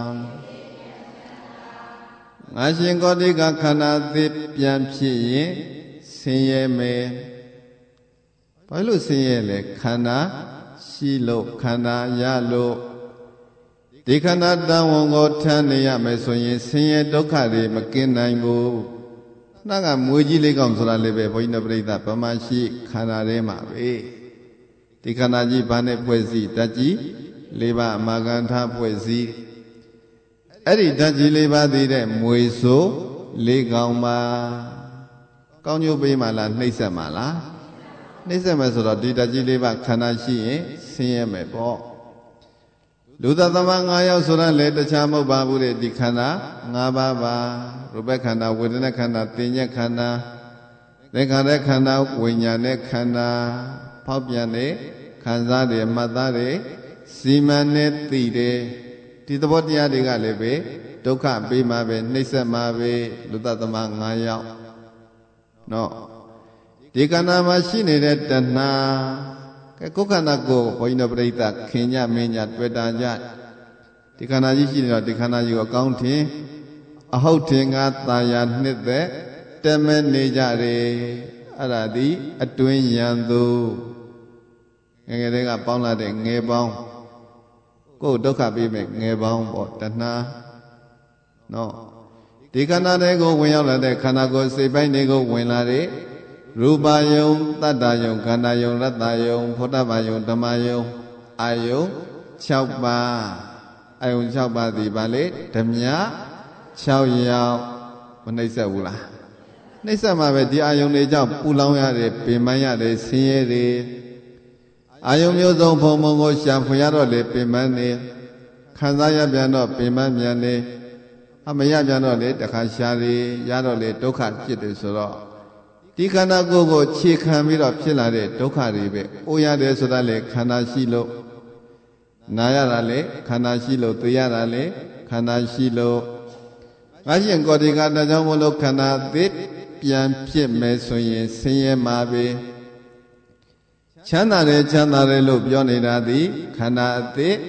ငါရှင်ကောဋ္ဌိကခန္ဓာအသေးပြန်ဖြစ်ရင်ဆင်းရဲမယ်ဘာလို့ဆင်းရဲလဲခန္ဓာရှိလို့ခန္ဓာရလို့ဒီခန္ဓာတန်ဝန်ကိုထမ်းနေရမယ်ဆိုရင်ဆင်းရဲဒုက္ခတွေမကင်းနိုင်ဘူးနှကမွေးကြီးလေးကောင်ဆိုတာလည်းပဲဘုန်းကြီးတို့ပြိဿဗမာရှိခန္ဓာထဲမှာပဲဒီခန္ဓာကြီးဘာနဲ့ဖွဲ့စည်းဓာတ်ကြီးလေးပါးအမာကန္ထဖွဲ့စည်းအဲ့ဒီဓာတ်ကြီးလေးပါးသေးတဲ့မွေဆိုလေးကောင်ပါကောင်းကျိုးပေးမှလားနှိမ့်ဆက်မှလားနှိမ့်ဆက်မယ်ဆိုတော့ဒီဓာတ်ကြီးလေးပါးခန္ဓာရှိရင်ဆင်းရဲမယ်ပေါ့လူသတ္တမ၅ယောက်ဆိုတာလည်းတခြားမဟုတ်ပါဘူးတဲ့ဒီခန္ဓာ၅ပါးပါရူပခန္ဓာဝေဒနာခန္ဓာသင်္ညက်ခန္ဓာသင်္ခါရခန္ဓာဝိညာဉ်နဲ့ခန္ဓာဖောက်ပြန်တဲ့ခံစားတယ်မှတ်သားတယ်စီမံနဲ့သိတယ်ဒီသဘောတရားတွေကလည်းပဲဒုက္ခပေးမှာပဲနှိမ့်ဆက်မှာပဲလူသတ္တမ၅ယောက်နော်ဒီခန္ဓာမှာရှိနေတဲ့တဏှာကဲကိုယ်ခန္ဓာကိုဘုန်းကြီးတို့ပြိဿခင်ညမင်းညတွေ့တာကြဒီခန္ဓာကြီးရှိနေတော့ဒီခန္ဓာကြီးကိုအကောင်းထင်အဟုတ်ထင်ကသာယာနှစ်သက်တမဲနေကြတယ်အဲ့ဒါဒီအတွင်းရန်သူငယ်ငယ်တွေကပေါင်းလာတဲ့ငယ်ပေါင်းကိုယ်ဒုက္ခပေးမဲ့ငယ်ပေါင်းပေါ့တဏှာနော်ဒီခန္ဓာတွေကိုဝင်ရောက်လာတဲ့ခန္ဓာကိုယ်စိတ်ပိုင်းတွေကိုဝင်လာတဲ့ရူပယုံတတ္တယုံခန္ဓာယုံရတ္တယုံဖုဒ္ဓဘာယုံဓမ္မယုံအာယုံ၆ပါးအာယုံ၆ပါးဒီပါလေဓမြ၆ယောက်မနှိမ့်ဆက်ဘူးလားနှိမ့်ဆက်မှာပဲဒီအာယုံတွေကြောင့်ပူလောင်ရတယ်ပင်ပန်းရတယ်ဆင်းရဲတယ်အာယုံမျိုးစုံဖုံဖုံကိုရှာဖွေရတော့လေပင်ပန်းနေခံစားရပြန်တော့ပင်ပန်းမြန်နေအမရပြန်တော့လေတခါရှာတယ်ရတော့လေဒုက္ခဖြစ်တယ်ဆိုတော့ဒီခန္ဓာကိုယ်ကိုခြေခံပြီးတော့ဖြစ်လာတဲ့ဒုက္ခတွေပဲ။အိုရတယ်ဆိုတာလေခန္ဓာရှိလို့နာရတာလေခန္ဓာရှိလို့သိရတာလေခန္ဓာရှိလို့ငါရှင်ကောဋ္ဌိကတကြောင့်မလို့ခန္ဓာသစ်ပြန်ဖြစ်မယ်ဆိုရင်ဆင်းရဲမှာပဲချမ်းသာတယ်ချမ်းသာတယ်လို့ပြောနေတာဒီခန္ဓာအသစ်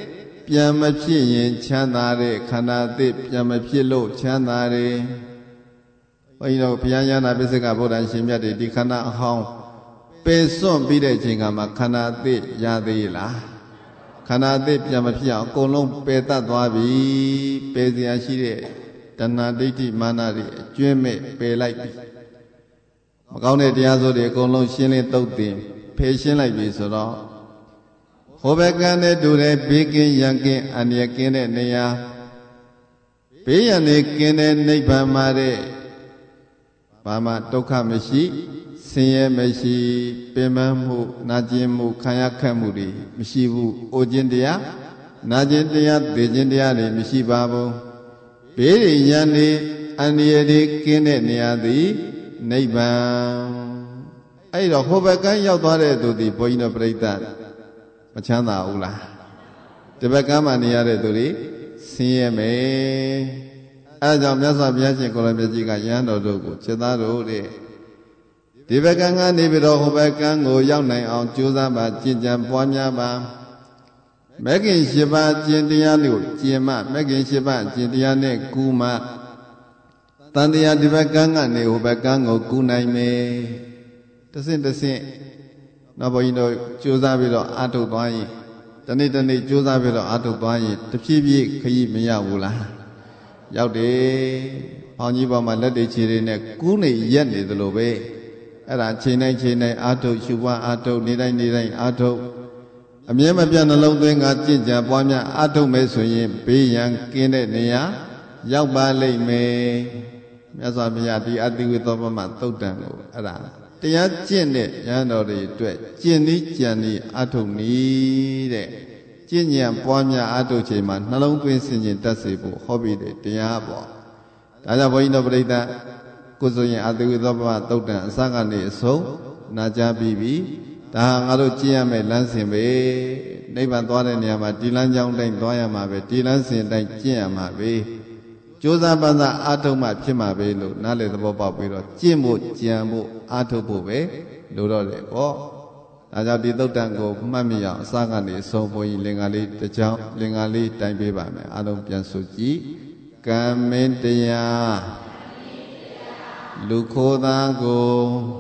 ပြန်မဖြစ်ရင်ချမ်းသာတဲ့ခန္ဓာအသစ်ပြန်မဖြစ်လို့ချမ်းသာတယ်ဘုန်းကြီးတို့ဘုရားရဟန္တာပိဿကဗုဒ္ဓရှင်မြတ်တွေဒီခန္ဓာအဟောင်းပယ်စွန့်ပြီးတဲ့အချိန်ကမှခန္ဓာအသစ်ရသေးလားခန္ဓာအသစ်ပြန်မဖြစ်အောင်အကုန်လုံးပယ်တတ်သွားပြီပယ်စရာရှိတဲ့တဏှာဒိဋ္ဌိမာနတွေအကျွင်းမဲ့ပယ်လိုက်ပြီမကောင်းတဲ့တရားစိုးတွေအကုန်လုံးရှင်းလင်းသုတ်သင်ဖယ်ရှင်းလိုက်ပြီဆိုတော့ဟိုဘက်ကနဲ့တူတဲ့ဘေးကင်းရန်ကင်းအန္တရာယ်ကင်းတဲ့နေရာဘေးရန်တွေကင်းတဲ့နိဗ္ဗာန်မှာတဲ့ဘာမှဒုက္ခမရှိဆင်းရဲမရှိပင်ပန်းမှုနာကျင်မှုခံရခက်မှုတွေမရှိဘူးအိုခြင်းတရားနာကျင်တရားသိခြင်းတရားတွေမရှိပါဘူးဘေးရန်တွေအန္တရာယ်တွေကင်းတဲ့နေရာသည်နိဗ္ဗာန်အဲ့တော့ဟိုဘက်ကရောက်သွားတဲ့သူဒီဘုန်းကြီးတို့ပြိဿမချမ်းသာဘူးလားဒီဘက်ကမှနေရတဲ့သူတွေဆင်းရဲမယ်အဲဒါကြောင့်မြတ်စွာဘုရားရှင်ကိုလမြတ်ကြီးကယဟန်တော်တို့ကိုစေသားတို့တဲ့ဒီဘက်ကနေပြီးတော့ဟိုဘက်ကကိုရောက်နိုင်အောင်ကြိုးစားပါကျင့်ကြံပွားများပါမဂ္ဂင်၈ပါးကျင့်တရားလို့ကျင့်မှမဂ္ဂင်၈ပါးကျင့်တရားနဲ့ကူမှတန်တရားဒီဘက်ကနေဟိုဘက်ကကိုကူနိုင်မယ်တဆင့်တဆင့်နောက်ဘုန်းကြီးတို့ကြိုးစားပြီးတော့အာထုတ်သွားရင်တနေ့တနေ့ကြိုးစားပြီးတော့အာထုတ်သွားရင်တဖြည်းဖြည်းခရီးမရဘူးလားရောက်တယ်။ဘောင်ကြီးပေါ်မှာလက်တွေခြေတွေနဲ့ကူးနေရက်နေသလိုပဲအဲ့ဒါချိန်တိုင်းချိန်တိုင်းအာထုတ်ရှုပွားအာထုတ်နေတိုင်းနေတိုင်းအာထုတ်အမြဲမပြတ်နှလုံးသွင်းကကြင်ကြံပွားများအာထုတ်မယ်ဆိုရင်ဘေးရန်ကင်းတဲ့နေရာရောက်ပါလိမ့်မယ်။မြတ်စွာဘုရားဒီအတိဝိသောပမသုတ်တံကိုအဲ့ဒါတရားကျင့်တဲ့ရဟန်းတော်တွေအတွက်ကျင့်နည်းကြံနည်းအာထုတ်နည်းတဲ့ကျင့်ကြံပွားများအာထုတ်ချိန်မှာနှလုံးသွင်းဆင်ခြင်တတ်စေဖို့ဟောပြီးတဲ့တရားပေါ့ဒါကြောင့်ဘုန်းကြီးတို့ပြိဿကိုဆိုရင်အတိဝိသောပမသုတ်တံအစကနေအဆုံးနာကြားပြီးပြီဒါဟာငါတို့ကျင့်ရမယ့်လမ်းစဉ်ပဲနိဗ္ဗာန်သွားတဲ့နေရာမှာဒီလမ်းကြောင်းတိုင်းသွားရမှာပဲဒီလမ်းစဉ်တိုင်းကျင့်ရမှာပဲကြိုးစားပန်းစားအာထုတ်မှဖြစ်မှာပဲလို့နားလည်သဘောပေါက်ပြီးတော့ကျင့်ဖို့ကြံဖို့အာထုတ်ဖို့ပဲလိုတော့တယ်ပေါ့ဒါကြောင့်ဒီသုတ်တံကိုမှတ်မိအောင်အစကနေအဆုံးဘုန်းကြီးလင်္ကာလေးတစ်ကြောင်းလင်္ကာလေးတိုင်ပေးပါမယ်အားလုံးပြန်ဆိုကြည့်ကံမင်းတရားလူခိုးသားကို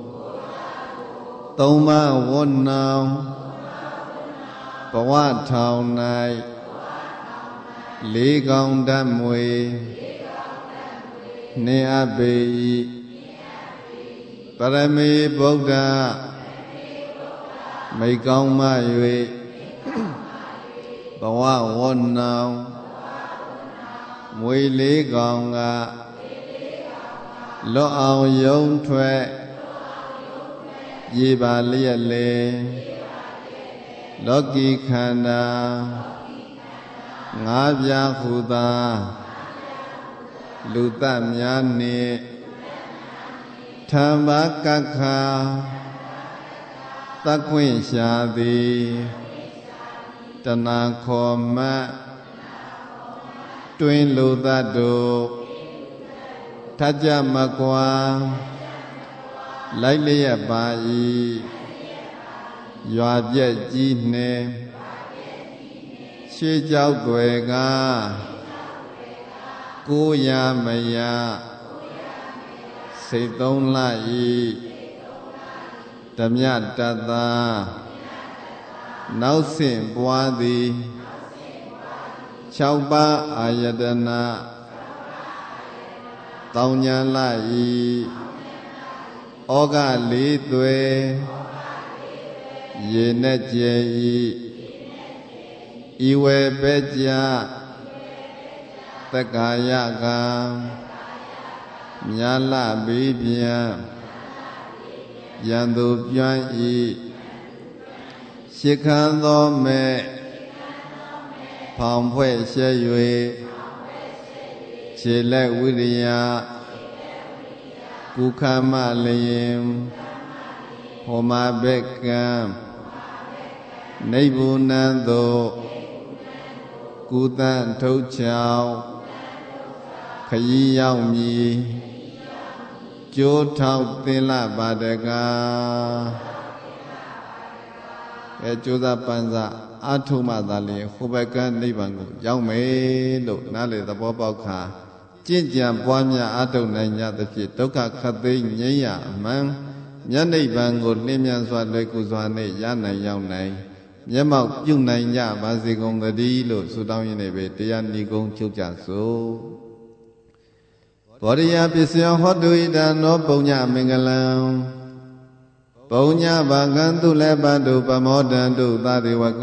သုံးပါးဝတ်နှောင်ဘဝထောင်၌လေးကောင်ဓာတ်မွေနေအပ်ပေ၏ပရမေဗုဒ္ဓမိကောင်းမ၍ဘဝဝတ်နှောင်မွေလေးကောင်ကလွတ်အောင်ယုံထွက်ရေပါလျက်လေလောကီခန္ဓာငါးပြားဟုသာလူတတ်များနှင့်ထံပါကခာသခွင့်ရှာသည်တဏှာခေါ်မှတွင်လူတတ်တို့ထကြမကွာလိုက်လျက်ပါ၏ရွာပြက်ကြီးနှင့်ရှေးကြောက်ွယ်ကကိုရမယစိတ်သုံးလှ၏ဓမြတတ္တာနောက်ဆင့်ပွားသည်၆ပါးအာယတနာတောင်းညာလှ၏ဩဃလေးသွဲရေနဲ့ကျဲ၏ဤဝေပဲကြတက္ကာယကံမြာလဘိပြန်ယံသူပြန့်ဤရှစ်ခမ်းသောမဲ့ဖောင်ဖွဲ့ရှဲ၍ခြေလက်ဝိရိယကုခမလျင်ဟောမဘက်ကံနိဗ္ဗုဏံသို့ကုသံထုတ်ချောင်းခရီးရောက်မည်ကျိုးထောက်သင်္လပါတကားအဲကြိုးစားပန်းစားအာထုမှသာလျှင်ဟိုဘက်ကနိဗ္ဗာန်ကိုရောက်မယ်လို့နားလေသဘောပေါက်ခါကျင့်ကြံပွားများအာထုနိုင်ကြသဖြင့်ဒုက္ခခတ်သိမ်းငြိမ်းရအမှန်မြတ်နိဗ္ဗာန်ကိုလင်းမြန်စွာလွယ်ကူစွာနဲ့ရနိုင်ရောက်နိုင်မျက်မှောက်ပြုနိုင်ကြပါစေကုန်သတည်းလို့ဆုတောင်းရင်းနဲ့ပဲတရားဏီကုံချုပ်ကြစို့ဘောရိယပစ္စယဟောတုဣဒံနောပုညမင်္ဂလံပုညဘာကံသူလည်းပတုပမောဒံတုသာဒေဝက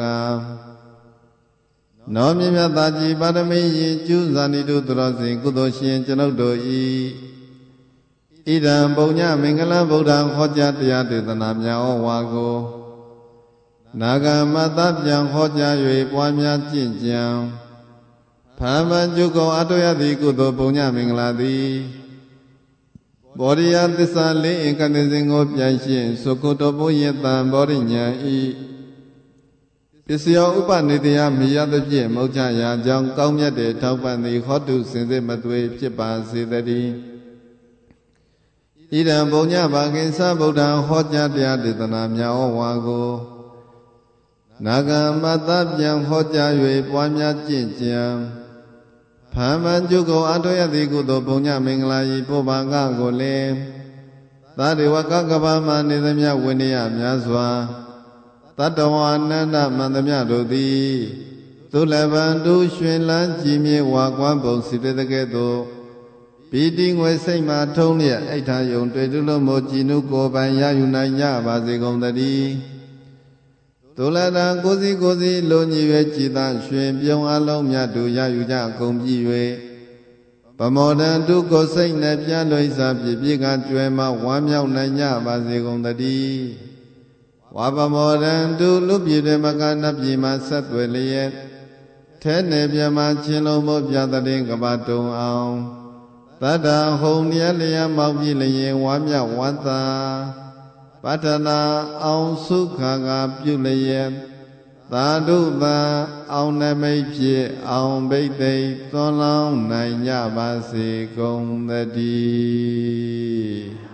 နောမြတ်မြတ်သာကြီးပါရမီရင်ကျူးဇာနိတုသူတော်စင်ကုသိုလ်ရှင်ကျွန်ုပ်တို့ဤဣဒံပုညမင်္ဂလံဗုဒ္ဓံဟောကြားတရားဒေသနာများဩဝါကိုနာဂမတပြန်ဟောကြား၍ပွားများကျင့်ကြံဖန်ပန်ကျုပ်ကုန်အတောရသည်ကုသိုလ်ပုညမင်္ဂလာသည်ဘောရိယသစ္စာလေးအင်္ဂတိစဉ်ကိုပြန်ရှင်းသုခုတောပုယတံဘောရိညာဤပစ္စယောဥပနိတယမိယသဖြင့်မောက္ခရာကြောင့်ကောင်းမြတ်တဲ့ထောက်ပံ့သည်ဟောတုစင်စစ်မသွေဖြစ်ပါစေတည်းဣဒံပုညဘာကိသဗုဒ္ဓံဟောကြားတရားဒေသနာများဩဝါကိုနာဂမတပြန်ဟောကြား၍ပွားများကျင့်ကြံဖန်ပန်ကျုပ်ကိုအထောရသည်ကုသိုလ်ပုညမင်္ဂလာဤပုဗ္ဗံကကိုလည်းသာဒေဝကကဘာမနေသမျှဝိနည်းများစွာတတ္တဝါအနန္တမန္တမြတို့သည်သူလဗံတူရွှင်လန်းကြည်မြေဝါကွမ်းပုံစီတဲ့ကဲ့သို့ပီတိငွေစိတ်မှထုံးလျက်အိဋ္ဌာယုံတွေ့တုလို့မို့ကြည်နုကိုယ်ပိုင်ရယူနိုင်ကြပါစေကုန်သတည်းသူလတံကိုစီကိုစီလိုညီ၍ကြည်သာရွှင်ပြုံးအလုံးမြတ်တို့ရယူကြကုန်ပြီ၍ပမောဒံတုကိုစိတ်နဲ့ပြန်လွိစာပြည့်ပြည့်ကကျွဲမှဝမ်းမြောက်နိုင်ကြပါစေကုန်သတည်းဝါပမောဒံတုလူပြည်တွေမကနပြည်မှာဆက်သွယ်လျက်ထဲနေပြမချင်းလုံးမို့ပြတဲ့ကဘာတုံအောင်တတ္တဟုံမြဲလျက်မောက်ပြည့်လျင်ဝမ်းမြောက်ဝမ်းသာပတ္ထနာအောင်စုခါကပြုလျက်သာဓုသာအောင်နမိတ်ဖြစ်အောင်ဘိသိက်သွန်လောင်းနိုင်ကြပါစေကုန်သတည်း